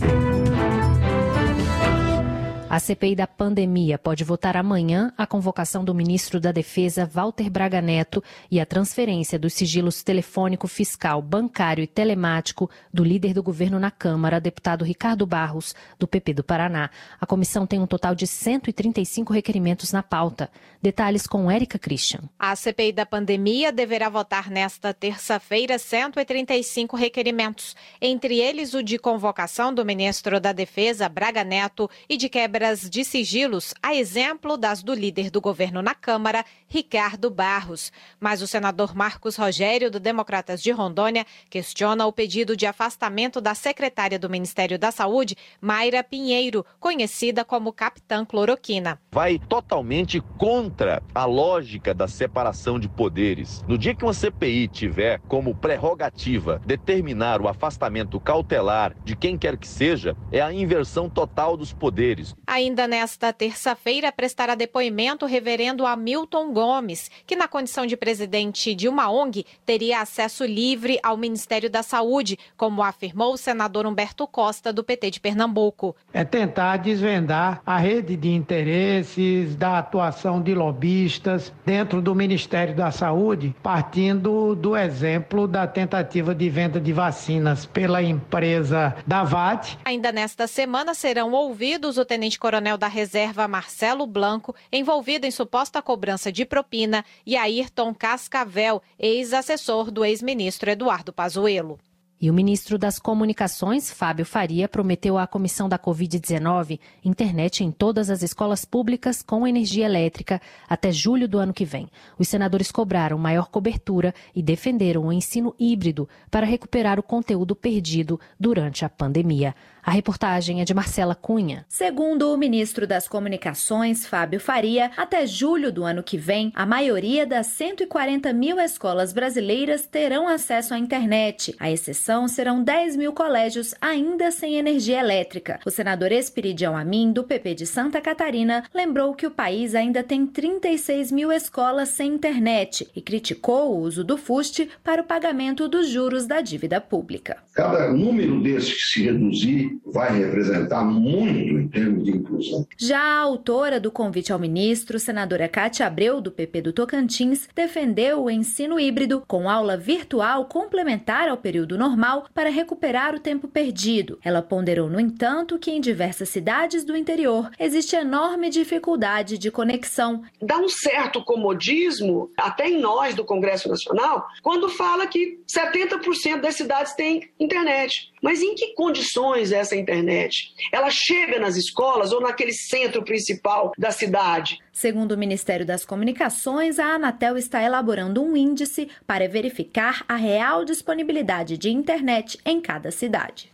A C P I da pandemia pode votar amanhã a convocação do ministro da Defesa, Walter Braga Neto, e a transferência dos sigilos telefônico, fiscal, bancário e telemático do líder do governo na Câmara, deputado Ricardo Barros, do P P do Paraná. A comissão tem um total de cento e trinta e cinco requerimentos na pauta. Detalhes com Érica Christian. A C P I da pandemia deverá votar nesta terça-feira cento e trinta e cinco requerimentos, entre eles o de convocação do ministro da Defesa, Braga Neto, e de quebra de sigilos, a exemplo das do líder do governo na Câmara, Ricardo Barros. Mas o senador Marcos Rogério, do Democratas de Rondônia, questiona o pedido de afastamento da secretária do Ministério da Saúde, Mayra Pinheiro, conhecida como Capitã Cloroquina. Vai totalmente contra a lógica da separação de poderes. No dia que uma C P I tiver como prerrogativa determinar o afastamento cautelar de quem quer que seja, é a inversão total dos poderes. Ainda nesta terça-feira, prestará depoimento o reverendo Hamilton Gomes, que na condição de presidente de uma O N G teria acesso livre ao Ministério da Saúde, como afirmou o senador Humberto Costa, do P T de Pernambuco. É tentar desvendar a rede de interesses da atuação de lobistas dentro do Ministério da Saúde, partindo do exemplo da tentativa de venda de vacinas pela empresa Davat. Ainda nesta semana serão ouvidos o tenente-coronel da Reserva Marcelo Blanco, envolvido em suposta cobrança de propina, e Ayrton Cascavel, ex-assessor do ex-ministro Eduardo Pazuello. E o ministro das Comunicações, Fábio Faria, prometeu à comissão da covid dezenove internet em todas as escolas públicas com energia elétrica até julho do ano que vem. Os senadores cobraram maior cobertura e defenderam o ensino híbrido para recuperar o conteúdo perdido durante a pandemia. A reportagem é de Marcela Cunha. Segundo o ministro das Comunicações, Fábio Faria, até julho do ano que vem, a maioria das cento e quarenta mil escolas brasileiras terão acesso à internet. A exceção serão dez mil colégios ainda sem energia elétrica. O senador Esperidião Amin, do P P de Santa Catarina, lembrou que o país ainda tem trinta e seis mil escolas sem internet e criticou o uso do fuste para o pagamento dos juros da dívida pública. Cada número desses que se reduzir vai representar muito em termos de inclusão. Já a autora do convite ao ministro, senadora Cátia Abreu, do P P do Tocantins, defendeu o ensino híbrido com aula virtual complementar ao período normal para recuperar o tempo perdido. Ela ponderou, no entanto, que em diversas cidades do interior existe enorme dificuldade de conexão. Dá um certo comodismo, até em nós do Congresso Nacional, quando fala que setenta por cento das cidades têm internet. Mas em que condições essa internet? Ela chega nas escolas ou naquele centro principal da cidade? Segundo o Ministério das Comunicações, a Anatel está elaborando um índice para verificar a real disponibilidade de internet em cada cidade.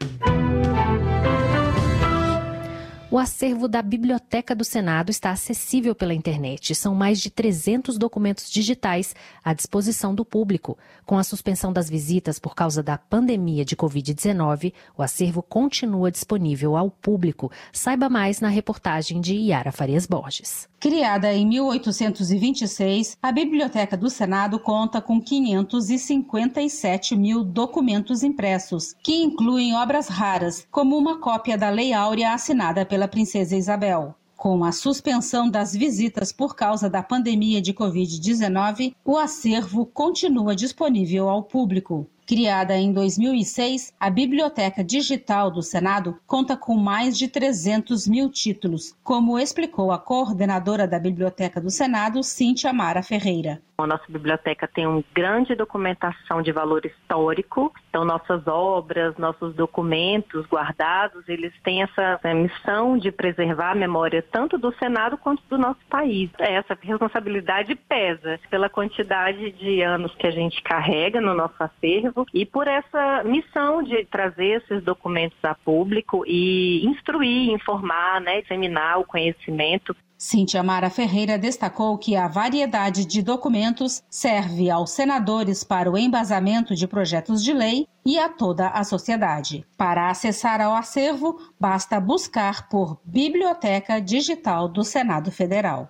O acervo da Biblioteca do Senado está acessível pela internet. São mais de trezentos documentos digitais à disposição do público. Com a suspensão das visitas por causa da pandemia de covid dezenove, o acervo continua disponível ao público. Saiba mais na reportagem de Yara Farias Borges. Criada em mil oitocentos e vinte e seis, a Biblioteca do Senado conta com quinhentos e cinquenta e sete mil documentos impressos, que incluem obras raras, como uma cópia da Lei Áurea assinada pela Princesa Isabel. Com a suspensão das visitas por causa da pandemia de covid dezenove, o acervo continua disponível ao público. Criada em dois mil e seis, a Biblioteca Digital do Senado conta com mais de trezentos mil títulos, como explicou a coordenadora da Biblioteca do Senado, Cíntia Mara Ferreira. A nossa biblioteca tem uma grande documentação de valor histórico, então nossas obras, nossos documentos guardados, eles têm essa missão de preservar a memória tanto do Senado quanto do nosso país. Essa responsabilidade pesa pela quantidade de anos que a gente carrega no nosso acervo e por essa missão de trazer esses documentos a público e instruir, informar, né, disseminar o conhecimento. Cíntia Mara Ferreira destacou que a variedade de documentos serve aos senadores para o embasamento de projetos de lei e a toda a sociedade. Para acessar ao acervo, basta buscar por Biblioteca Digital do Senado Federal.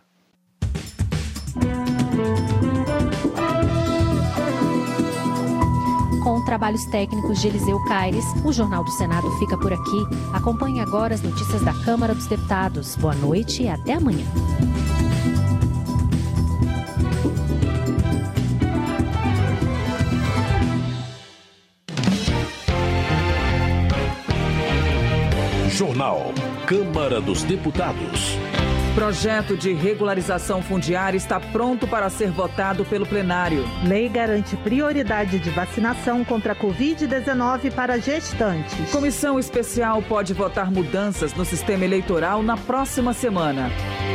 Com trabalhos técnicos de Eliseu Caires, o Jornal do Senado fica por aqui. Acompanhe agora as notícias da Câmara dos Deputados. Boa noite e até amanhã. Jornal Câmara dos Deputados. Projeto de regularização fundiária está pronto para ser votado pelo plenário. Lei garante prioridade de vacinação contra a covid dezenove para gestantes. Comissão especial pode votar mudanças no sistema eleitoral na próxima semana.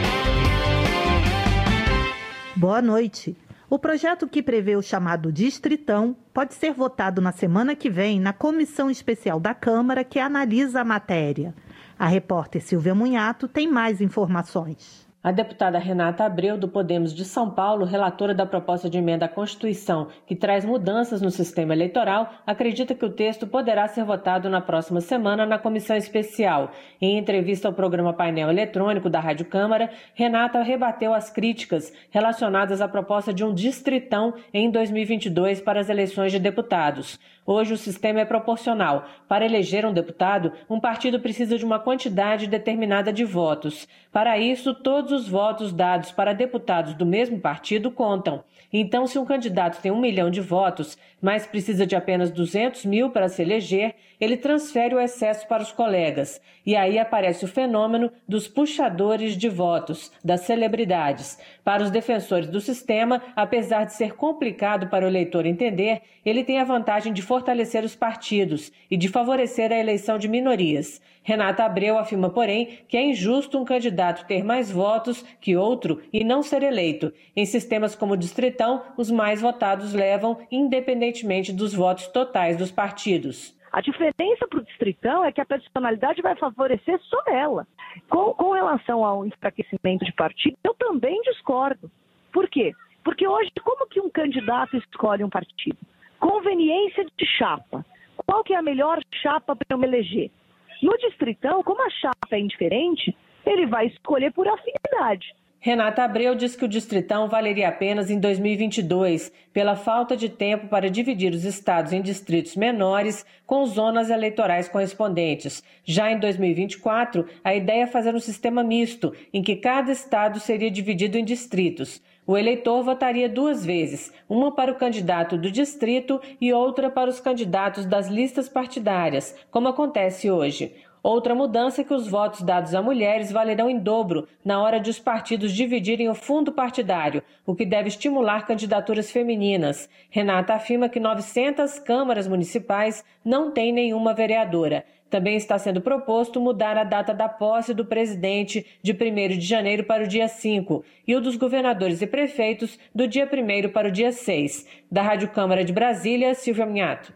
Boa noite. O projeto que prevê o chamado Distritão pode ser votado na semana que vem na comissão especial da Câmara que analisa a matéria. A repórter Silvia Munhato tem mais informações. A deputada Renata Abreu, do Podemos de São Paulo, relatora da proposta de emenda à Constituição que traz mudanças no sistema eleitoral, acredita que o texto poderá ser votado na próxima semana na comissão especial. Em entrevista ao programa Painel Eletrônico da Rádio Câmara, Renata rebateu as críticas relacionadas à proposta de um distritão em dois mil e vinte e dois para as eleições de deputados. Hoje o sistema é proporcional. Para eleger um deputado, um partido precisa de uma quantidade determinada de votos. Para isso, todos os votos dados para deputados do mesmo partido contam. Então, se um candidato tem um milhão de votos, mas precisa de apenas duzentos mil para se eleger, ele transfere o excesso para os colegas. E aí aparece o fenômeno dos puxadores de votos, das celebridades. Para os defensores do sistema, apesar de ser complicado para o eleitor entender, ele tem a vantagem de fortalecer os partidos e de favorecer a eleição de minorias. Renata Abreu afirma, porém, que é injusto um candidato ter mais votos que outro e não ser eleito. Em sistemas como o Distritão, os mais votados levam, independentemente dos votos totais dos partidos. A diferença para o Distritão é que a personalidade vai favorecer só ela. Com, com relação ao enfraquecimento de partido, eu também discordo. Por quê? Porque hoje, como que um candidato escolhe um partido? Conveniência de chapa. Qual que é a melhor chapa para eu me eleger? No Distritão, como a chapa é indiferente, ele vai escolher por afinidade. Renata Abreu diz que o Distritão valeria apenas em dois mil e vinte e dois, pela falta de tempo para dividir os estados em distritos menores com zonas eleitorais correspondentes. Já em dois mil e vinte e quatro, a ideia é fazer um sistema misto, em que cada estado seria dividido em distritos. O eleitor votaria duas vezes, uma para o candidato do distrito e outra para os candidatos das listas partidárias, como acontece hoje. Outra mudança é que os votos dados a mulheres valerão em dobro na hora de os partidos dividirem o fundo partidário, o que deve estimular candidaturas femininas. Renata afirma que novecentas câmaras municipais não têm nenhuma vereadora. Também está sendo proposto mudar a data da posse do presidente de primeiro de janeiro para o dia cinco e o dos governadores e prefeitos do dia primeiro para o dia seis. Da Rádio Câmara de Brasília, Silvia Minhato.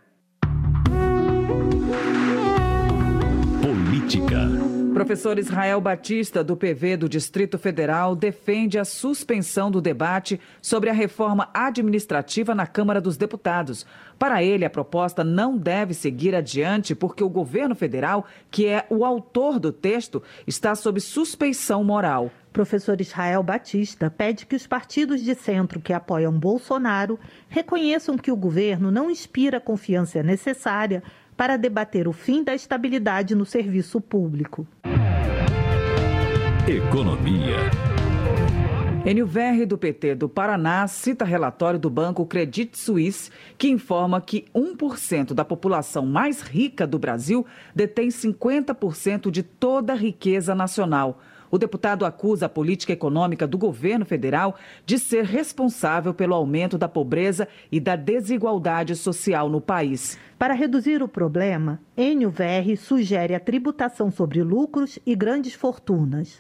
Política. Professor Israel Batista, do P V do Distrito Federal, defende a suspensão do debate sobre a reforma administrativa na Câmara dos Deputados. Para ele, a proposta não deve seguir adiante porque o governo federal, que é o autor do texto, está sob suspeição moral. Professor Israel Batista pede que os partidos de centro que apoiam Bolsonaro reconheçam que o governo não inspira a confiança necessária para debater o fim da estabilidade no serviço público. Economia. Enio Verri, do P T do Paraná, cita relatório do banco Credit Suisse, que informa que um por cento da população mais rica do Brasil detém cinquenta por cento de toda a riqueza nacional. O deputado acusa a política econômica do governo federal de ser responsável pelo aumento da pobreza e da desigualdade social no país. Para reduzir o problema, Enio Verri sugere a tributação sobre lucros e grandes fortunas.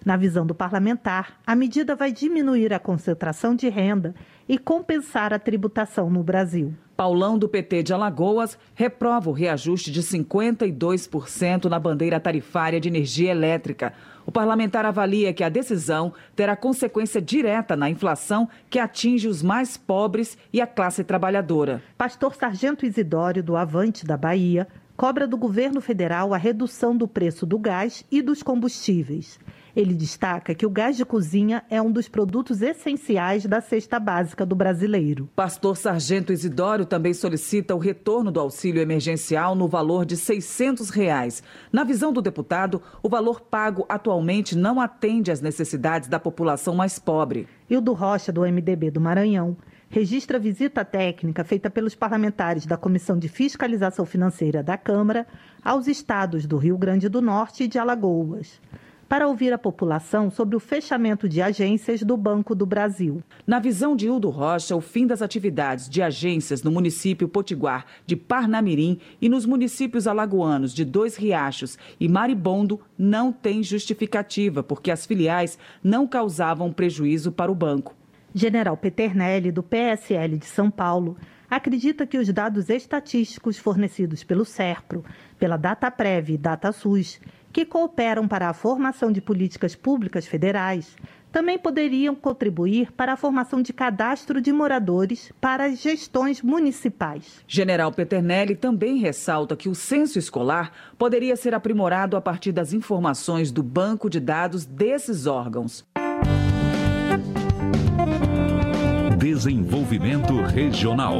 Na visão do parlamentar, a medida vai diminuir a concentração de renda e compensar a tributação no Brasil. Paulão, do P T de Alagoas, reprova o reajuste de cinquenta e dois por cento na bandeira tarifária de energia elétrica. O parlamentar avalia que a decisão terá consequência direta na inflação que atinge os mais pobres e a classe trabalhadora. Pastor Sargento Isidório, do Avante da Bahia, cobra do governo federal a redução do preço do gás e dos combustíveis. Ele destaca que o gás de cozinha é um dos produtos essenciais da cesta básica do brasileiro. Pastor Sargento Isidório também solicita o retorno do auxílio emergencial no valor de seiscentos reais. Na visão do deputado, o valor pago atualmente não atende às necessidades da população mais pobre. Hildo Rocha, do M D B do Maranhão, registra a visita técnica feita pelos parlamentares da Comissão de Fiscalização Financeira da Câmara aos estados do Rio Grande do Norte e de Alagoas, para ouvir a população sobre o fechamento de agências do Banco do Brasil. Na visão de Hildo Rocha, o fim das atividades de agências no município potiguar de Parnamirim e nos municípios alagoanos de Dois Riachos e Maribondo não tem justificativa, porque as filiais não causavam prejuízo para o banco. General Peternelli, do P S L de São Paulo, acredita que os dados estatísticos fornecidos pelo SERPRO, pela DataPrev e DataSUS, que cooperam para a formação de políticas públicas federais, também poderiam contribuir para a formação de cadastro de moradores para as gestões municipais. General Peternelli também ressalta que o censo escolar poderia ser aprimorado a partir das informações do banco de dados desses órgãos. Desenvolvimento Regional.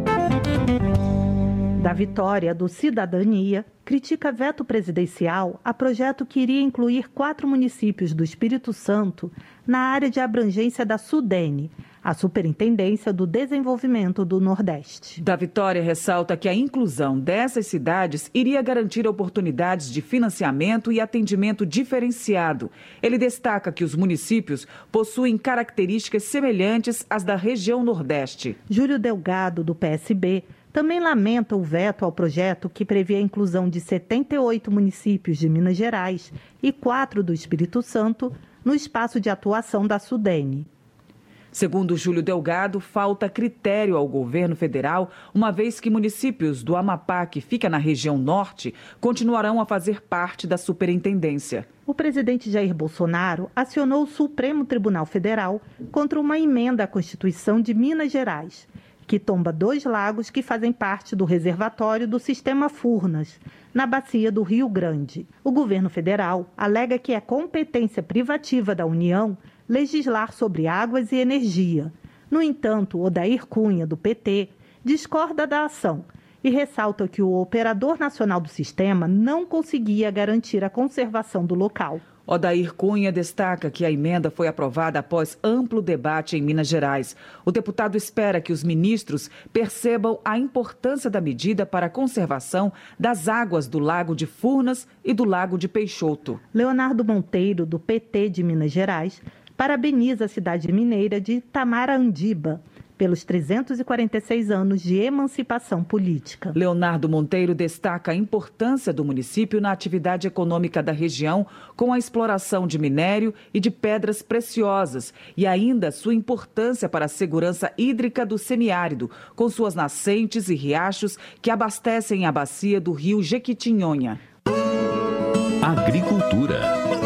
Da Vitória, do Cidadania, critica veto presidencial a projeto que iria incluir quatro municípios do Espírito Santo na área de abrangência da SUDENE, a Superintendência do Desenvolvimento do Nordeste. Da Vitória ressalta que a inclusão dessas cidades iria garantir oportunidades de financiamento e atendimento diferenciado. Ele destaca que os municípios possuem características semelhantes às da região Nordeste. Júlio Delgado, do P S B, também lamenta o veto ao projeto que prevê a inclusão de setenta e oito municípios de Minas Gerais e quatro do Espírito Santo no espaço de atuação da SUDENE. Segundo Júlio Delgado, falta critério ao governo federal, uma vez que municípios do Amapá, que fica na região norte, continuarão a fazer parte da superintendência. O presidente Jair Bolsonaro acionou o Supremo Tribunal Federal contra uma emenda à Constituição de Minas Gerais, que tomba dois lagos que fazem parte do reservatório do sistema Furnas, na bacia do Rio Grande. O governo federal alega que é competência privativa da União legislar sobre águas e energia. No entanto, Odair Cunha, do P T, discorda da ação e ressalta que o operador nacional do sistema não conseguia garantir a conservação do local. Odair Cunha destaca que a emenda foi aprovada após amplo debate em Minas Gerais. O deputado espera que os ministros percebam a importância da medida para a conservação das águas do Lago de Furnas e do Lago de Peixoto. Leonardo Monteiro, do P T de Minas Gerais, parabeniza a cidade mineira de Tamarandiba pelos trezentos e quarenta e seis anos de emancipação política. Leonardo Monteiro destaca a importância do município na atividade econômica da região, com a exploração de minério e de pedras preciosas, e ainda sua importância para a segurança hídrica do semiárido, com suas nascentes e riachos que abastecem a bacia do rio Jequitinhonha. Agricultura.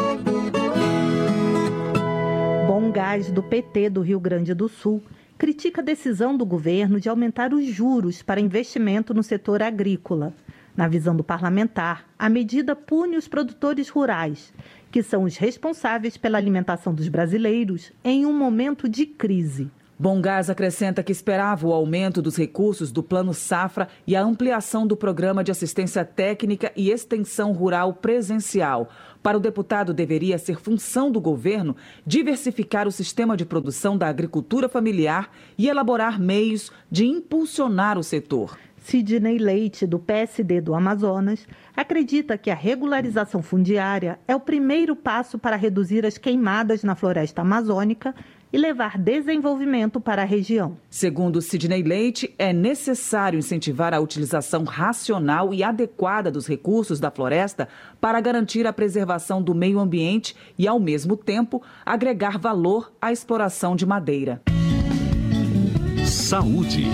Bom Gás, do P T do Rio Grande do Sul, critica a decisão do governo de aumentar os juros para investimento no setor agrícola. Na visão do parlamentar, a medida pune os produtores rurais, que são os responsáveis pela alimentação dos brasileiros em um momento de crise. Bom Gás acrescenta que esperava o aumento dos recursos do Plano Safra e a ampliação do Programa de Assistência Técnica e Extensão Rural Presencial. Para o deputado, deveria ser função do governo diversificar o sistema de produção da agricultura familiar e elaborar meios de impulsionar o setor. Sidney Leite, do P S D do Amazonas, acredita que a regularização fundiária é o primeiro passo para reduzir as queimadas na floresta amazônica e levar desenvolvimento para a região. Segundo Sidney Leite, é necessário incentivar a utilização racional e adequada dos recursos da floresta para garantir a preservação do meio ambiente e, ao mesmo tempo, agregar valor à exploração de madeira. Saúde.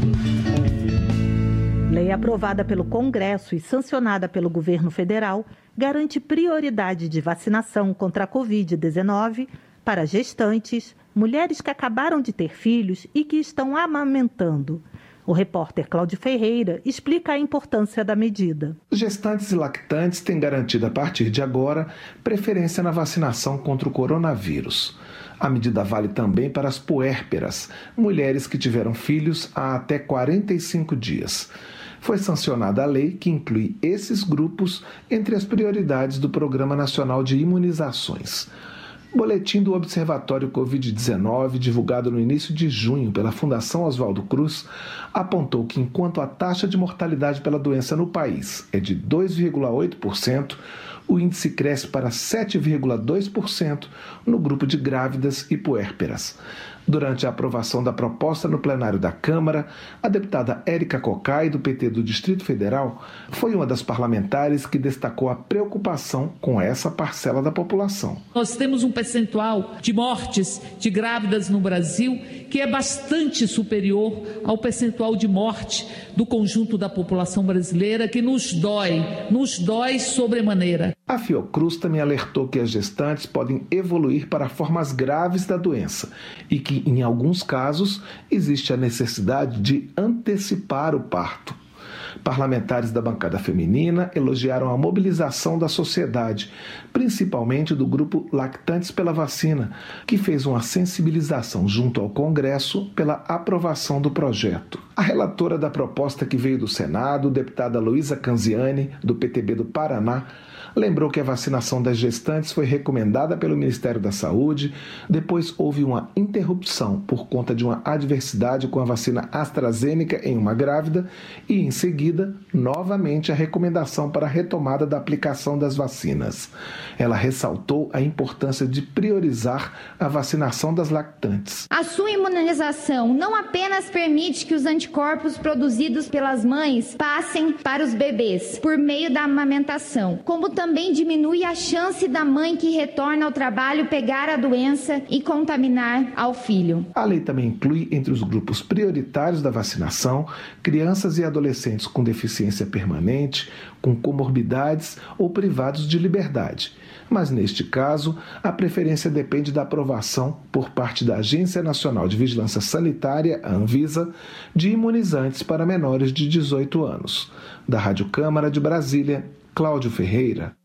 Lei aprovada pelo Congresso e sancionada pelo governo federal garante prioridade de vacinação contra a covid dezenove para gestantes, mulheres que acabaram de ter filhos e que estão amamentando. O repórter Cláudio Ferreira explica a importância da medida. Gestantes e lactantes têm garantido a partir de agora preferência na vacinação contra o coronavírus. A medida vale também para as puérperas, mulheres que tiveram filhos há até quarenta e cinco dias. Foi sancionada a lei que inclui esses grupos entre as prioridades do Programa Nacional de Imunizações. Boletim do Observatório covid dezenove, divulgado no início de junho pela Fundação Oswaldo Cruz, apontou que enquanto a taxa de mortalidade pela doença no país é de dois vírgula oito por cento, o índice cresce para sete vírgula dois por cento no grupo de grávidas e puérperas. Durante a aprovação da proposta no plenário da Câmara, a deputada Érica Cocai, do P T do Distrito Federal, foi uma das parlamentares que destacou a preocupação com essa parcela da população. Nós temos um percentual de mortes de grávidas no Brasil que é bastante superior ao percentual de morte do conjunto da população brasileira, que nos dói, nos dói sobremaneira. A Fiocruz também alertou que as gestantes podem evoluir para formas graves da doença e que, em alguns casos, existe a necessidade de antecipar o parto. Parlamentares da bancada feminina elogiaram a mobilização da sociedade, principalmente do grupo Lactantes pela Vacina, que fez uma sensibilização junto ao Congresso pela aprovação do projeto. A relatora da proposta que veio do Senado, deputada Luísa Canziani, do P T B do Paraná, lembrou que a vacinação das gestantes foi recomendada pelo Ministério da Saúde, depois houve uma interrupção por conta de uma adversidade com a vacina AstraZeneca em uma grávida e, em seguida, novamente a recomendação para a retomada da aplicação das vacinas. Ela ressaltou a importância de priorizar a vacinação das lactantes. A sua imunização não apenas permite que os anticorpos produzidos pelas mães passem para os bebês por meio da amamentação, como também também diminui a chance da mãe que retorna ao trabalho pegar a doença e contaminar ao filho. A lei também inclui entre os grupos prioritários da vacinação crianças e adolescentes com deficiência permanente, com comorbidades ou privados de liberdade. Mas, neste caso, a preferência depende da aprovação por parte da Agência Nacional de Vigilância Sanitária, a Anvisa, de imunizantes para menores de dezoito anos. Da Rádio Câmara de Brasília, Cláudio Ferreira.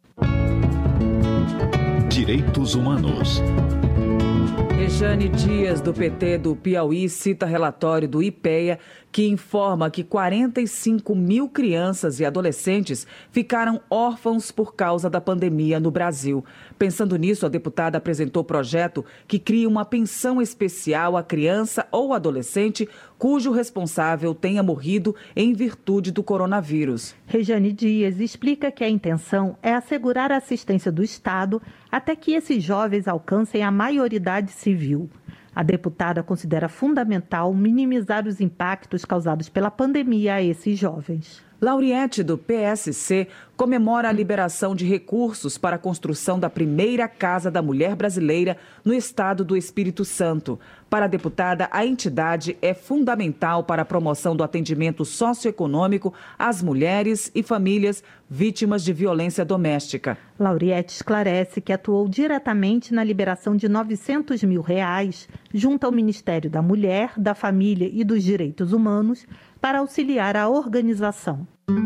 Direitos Humanos. Rejane Dias, do P T do Piauí, cita relatório do IPEA que informa que quarenta e cinco mil crianças e adolescentes ficaram órfãos por causa da pandemia no Brasil. Pensando nisso, a deputada apresentou projeto que cria uma pensão especial à criança ou adolescente cujo responsável tenha morrido em virtude do coronavírus. Rejane Dias explica que a intenção é assegurar a assistência do Estado até que esses jovens alcancem a maioridade civil. A deputada considera fundamental minimizar os impactos causados pela pandemia a esses jovens. Lauriette, do P S C, comemora a liberação de recursos para a construção da primeira Casa da Mulher Brasileira no estado do Espírito Santo. Para a deputada, a entidade é fundamental para a promoção do atendimento socioeconômico às mulheres e famílias vítimas de violência doméstica. Lauriette esclarece que atuou diretamente na liberação de novecentos mil reais junto ao Ministério da Mulher, da Família e dos Direitos Humanos para auxiliar a organização.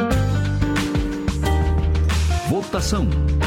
Votação.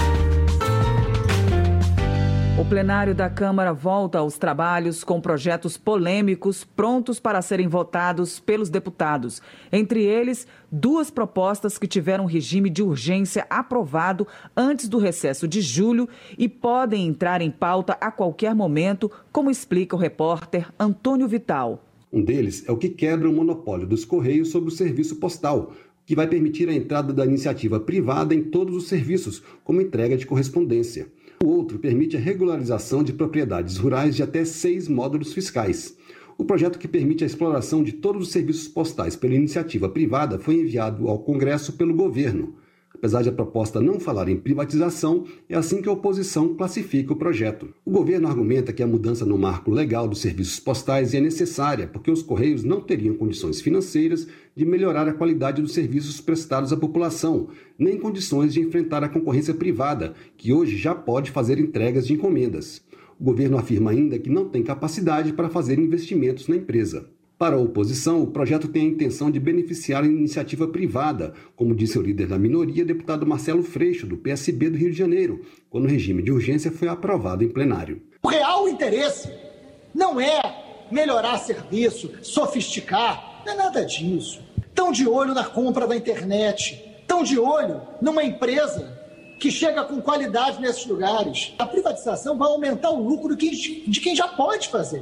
O plenário da Câmara volta aos trabalhos com projetos polêmicos prontos para serem votados pelos deputados. Entre eles, duas propostas que tiveram regime de urgência aprovado antes do recesso de julho e podem entrar em pauta a qualquer momento, como explica o repórter Antônio Vital. Um deles é o que quebra o monopólio dos Correios sobre o serviço postal, que vai permitir a entrada da iniciativa privada em todos os serviços, como entrega de correspondência. O outro permite a regularização de propriedades rurais de até seis módulos fiscais. O projeto, que permite a exploração de todos os serviços postais pela iniciativa privada, foi enviado ao Congresso pelo governo. Apesar de a proposta não falar em privatização, é assim que a oposição classifica o projeto. O governo argumenta que a mudança no marco legal dos serviços postais é necessária, porque os Correios não teriam condições financeiras de melhorar a qualidade dos serviços prestados à população, nem condições de enfrentar a concorrência privada, que hoje já pode fazer entregas de encomendas. O governo afirma ainda que não tem capacidade para fazer investimentos na empresa. Para a oposição, o projeto tem a intenção de beneficiar a iniciativa privada, como disse o líder da minoria, deputado Marcelo Freixo, do P S B do Rio de Janeiro, quando o regime de urgência foi aprovado em plenário. O real interesse não é melhorar serviço, sofisticar, não é nada disso. Estão de olho na compra da internet, estão de olho numa empresa que chega com qualidade nesses lugares. A privatização vai aumentar o lucro de quem já pode fazer.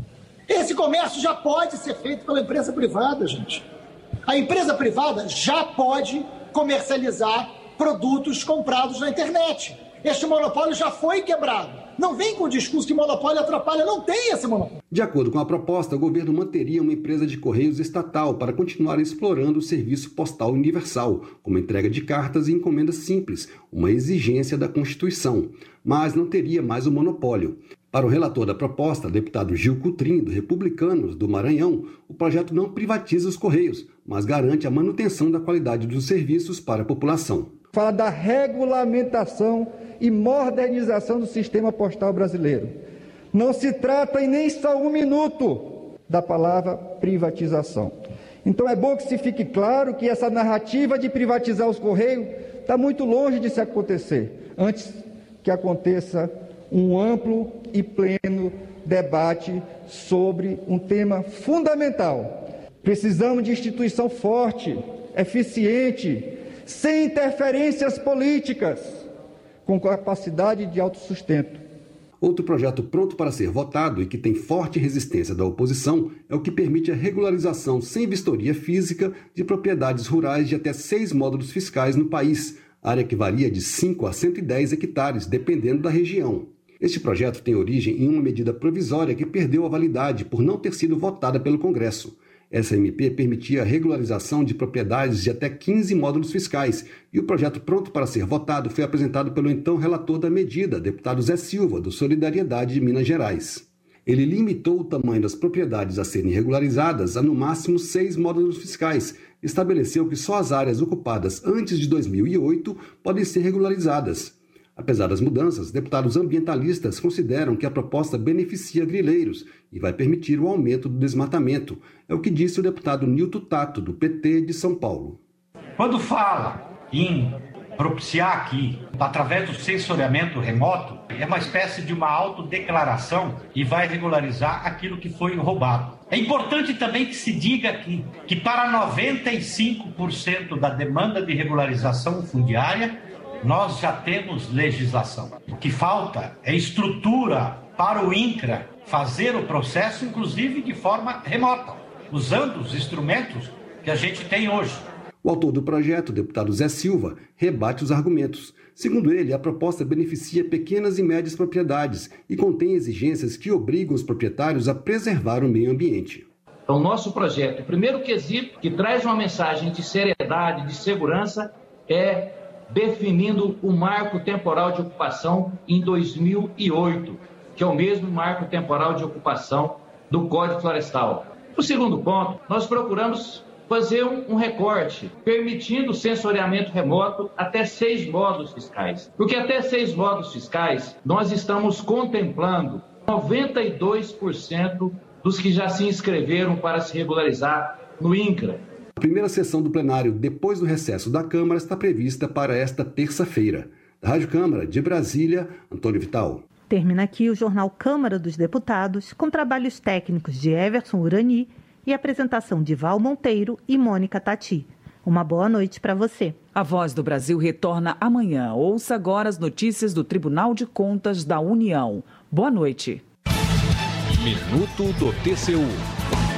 Esse comércio já pode ser feito pela empresa privada, gente. A empresa privada já pode comercializar produtos comprados na internet. Este monopólio já foi quebrado. Não vem com o discurso que monopólio atrapalha, não tem esse monopólio. De acordo com a proposta, o governo manteria uma empresa de correios estatal para continuar explorando o serviço postal universal, como entrega de cartas e encomendas simples, uma exigência da Constituição, mas não teria mais o monopólio. Para o relator da proposta, deputado Gil Cutrim, do Republicanos do Maranhão, o projeto não privatiza os Correios, mas garante a manutenção da qualidade dos serviços para a população. Fala da regulamentação e modernização do sistema postal brasileiro. Não se trata em nem só um minuto da palavra privatização. Então é bom que se fique claro que essa narrativa de privatizar os Correios está muito longe de se acontecer, antes que aconteça um amplo e pleno debate sobre um tema fundamental. Precisamos de instituição forte, eficiente, sem interferências políticas, com capacidade de autossustento. Outro projeto pronto para ser votado e que tem forte resistência da oposição é o que permite a regularização sem vistoria física de propriedades rurais de até seis módulos fiscais no país, área que varia de cinco a cento e dez hectares, dependendo da região. Este projeto tem origem em uma medida provisória que perdeu a validade por não ter sido votada pelo Congresso. Essa M P permitia a regularização de propriedades de até quinze módulos fiscais e o projeto pronto para ser votado foi apresentado pelo então relator da medida, deputado Zé Silva, do Solidariedade de Minas Gerais. Ele limitou o tamanho das propriedades a serem regularizadas a no máximo seis módulos fiscais. Estabeleceu que só as áreas ocupadas antes de dois mil e oito podem ser regularizadas. Apesar das mudanças, deputados ambientalistas consideram que a proposta beneficia grileiros e vai permitir o aumento do desmatamento. É o que disse o deputado Nilton Tato, do P T de São Paulo. Quando fala em propiciar aqui, através do sensoriamento remoto, é uma espécie de uma autodeclaração e vai regularizar aquilo que foi roubado. É importante também que se diga aqui que para noventa e cinco por cento da demanda de regularização fundiária, nós já temos legislação. O que falta é estrutura para o INCRA fazer o processo, inclusive de forma remota, usando os instrumentos que a gente tem hoje. O autor do projeto, o deputado Zé Silva, rebate os argumentos. Segundo ele, a proposta beneficia pequenas e médias propriedades e contém exigências que obrigam os proprietários a preservar o meio ambiente. Então, nosso projeto, o primeiro quesito que traz uma mensagem de seriedade, de segurança, é definindo o marco temporal de ocupação em dois mil e oito, que é o mesmo marco temporal de ocupação do Código Florestal. O segundo ponto, nós procuramos fazer um, um recorte, permitindo o sensoriamento remoto até seis módulos fiscais. Porque até seis módulos fiscais, nós estamos contemplando noventa e dois por cento dos que já se inscreveram para se regularizar no INCRA. A primeira sessão do plenário depois do recesso da Câmara está prevista para esta terça-feira. Da Rádio Câmara, de Brasília, Antônio Vital. Termina aqui o Jornal Câmara dos Deputados, com trabalhos técnicos de Everson Urani e apresentação de Val Monteiro e Mônica Tati. Uma boa noite para você. A Voz do Brasil retorna amanhã. Ouça agora as notícias do Tribunal de Contas da União. Boa noite. Minuto do T C U.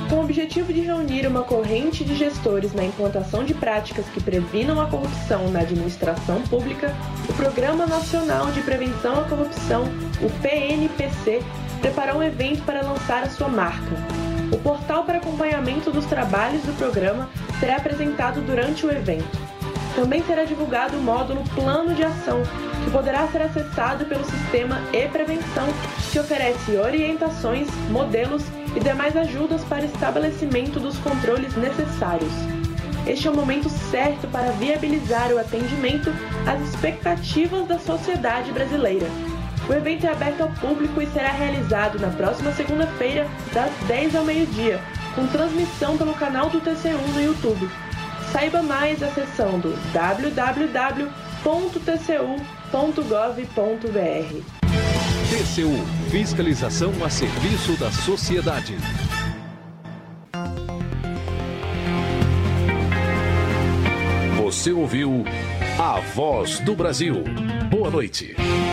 Com o objetivo de reunir uma corrente de gestores na implantação de práticas que previnam a corrupção na administração pública, o Programa Nacional de Prevenção à Corrupção, o P N P C, preparou um evento para lançar a sua marca. O portal para acompanhamento dos trabalhos do programa será apresentado durante o evento. Também será divulgado o módulo Plano de Ação, que poderá ser acessado pelo sistema e-Prevenção, que oferece orientações, modelos e demais ajudas para estabelecimento dos controles necessários. Este é o momento certo para viabilizar o atendimento às expectativas da sociedade brasileira. O evento é aberto ao público e será realizado na próxima segunda-feira, das dez ao meio-dia, com transmissão pelo canal do T C U no YouTube. Saiba mais acessando w w w ponto t c u ponto gov ponto b r. T C U – Fiscalização a serviço da sociedade. Você ouviu A Voz do Brasil. Boa noite.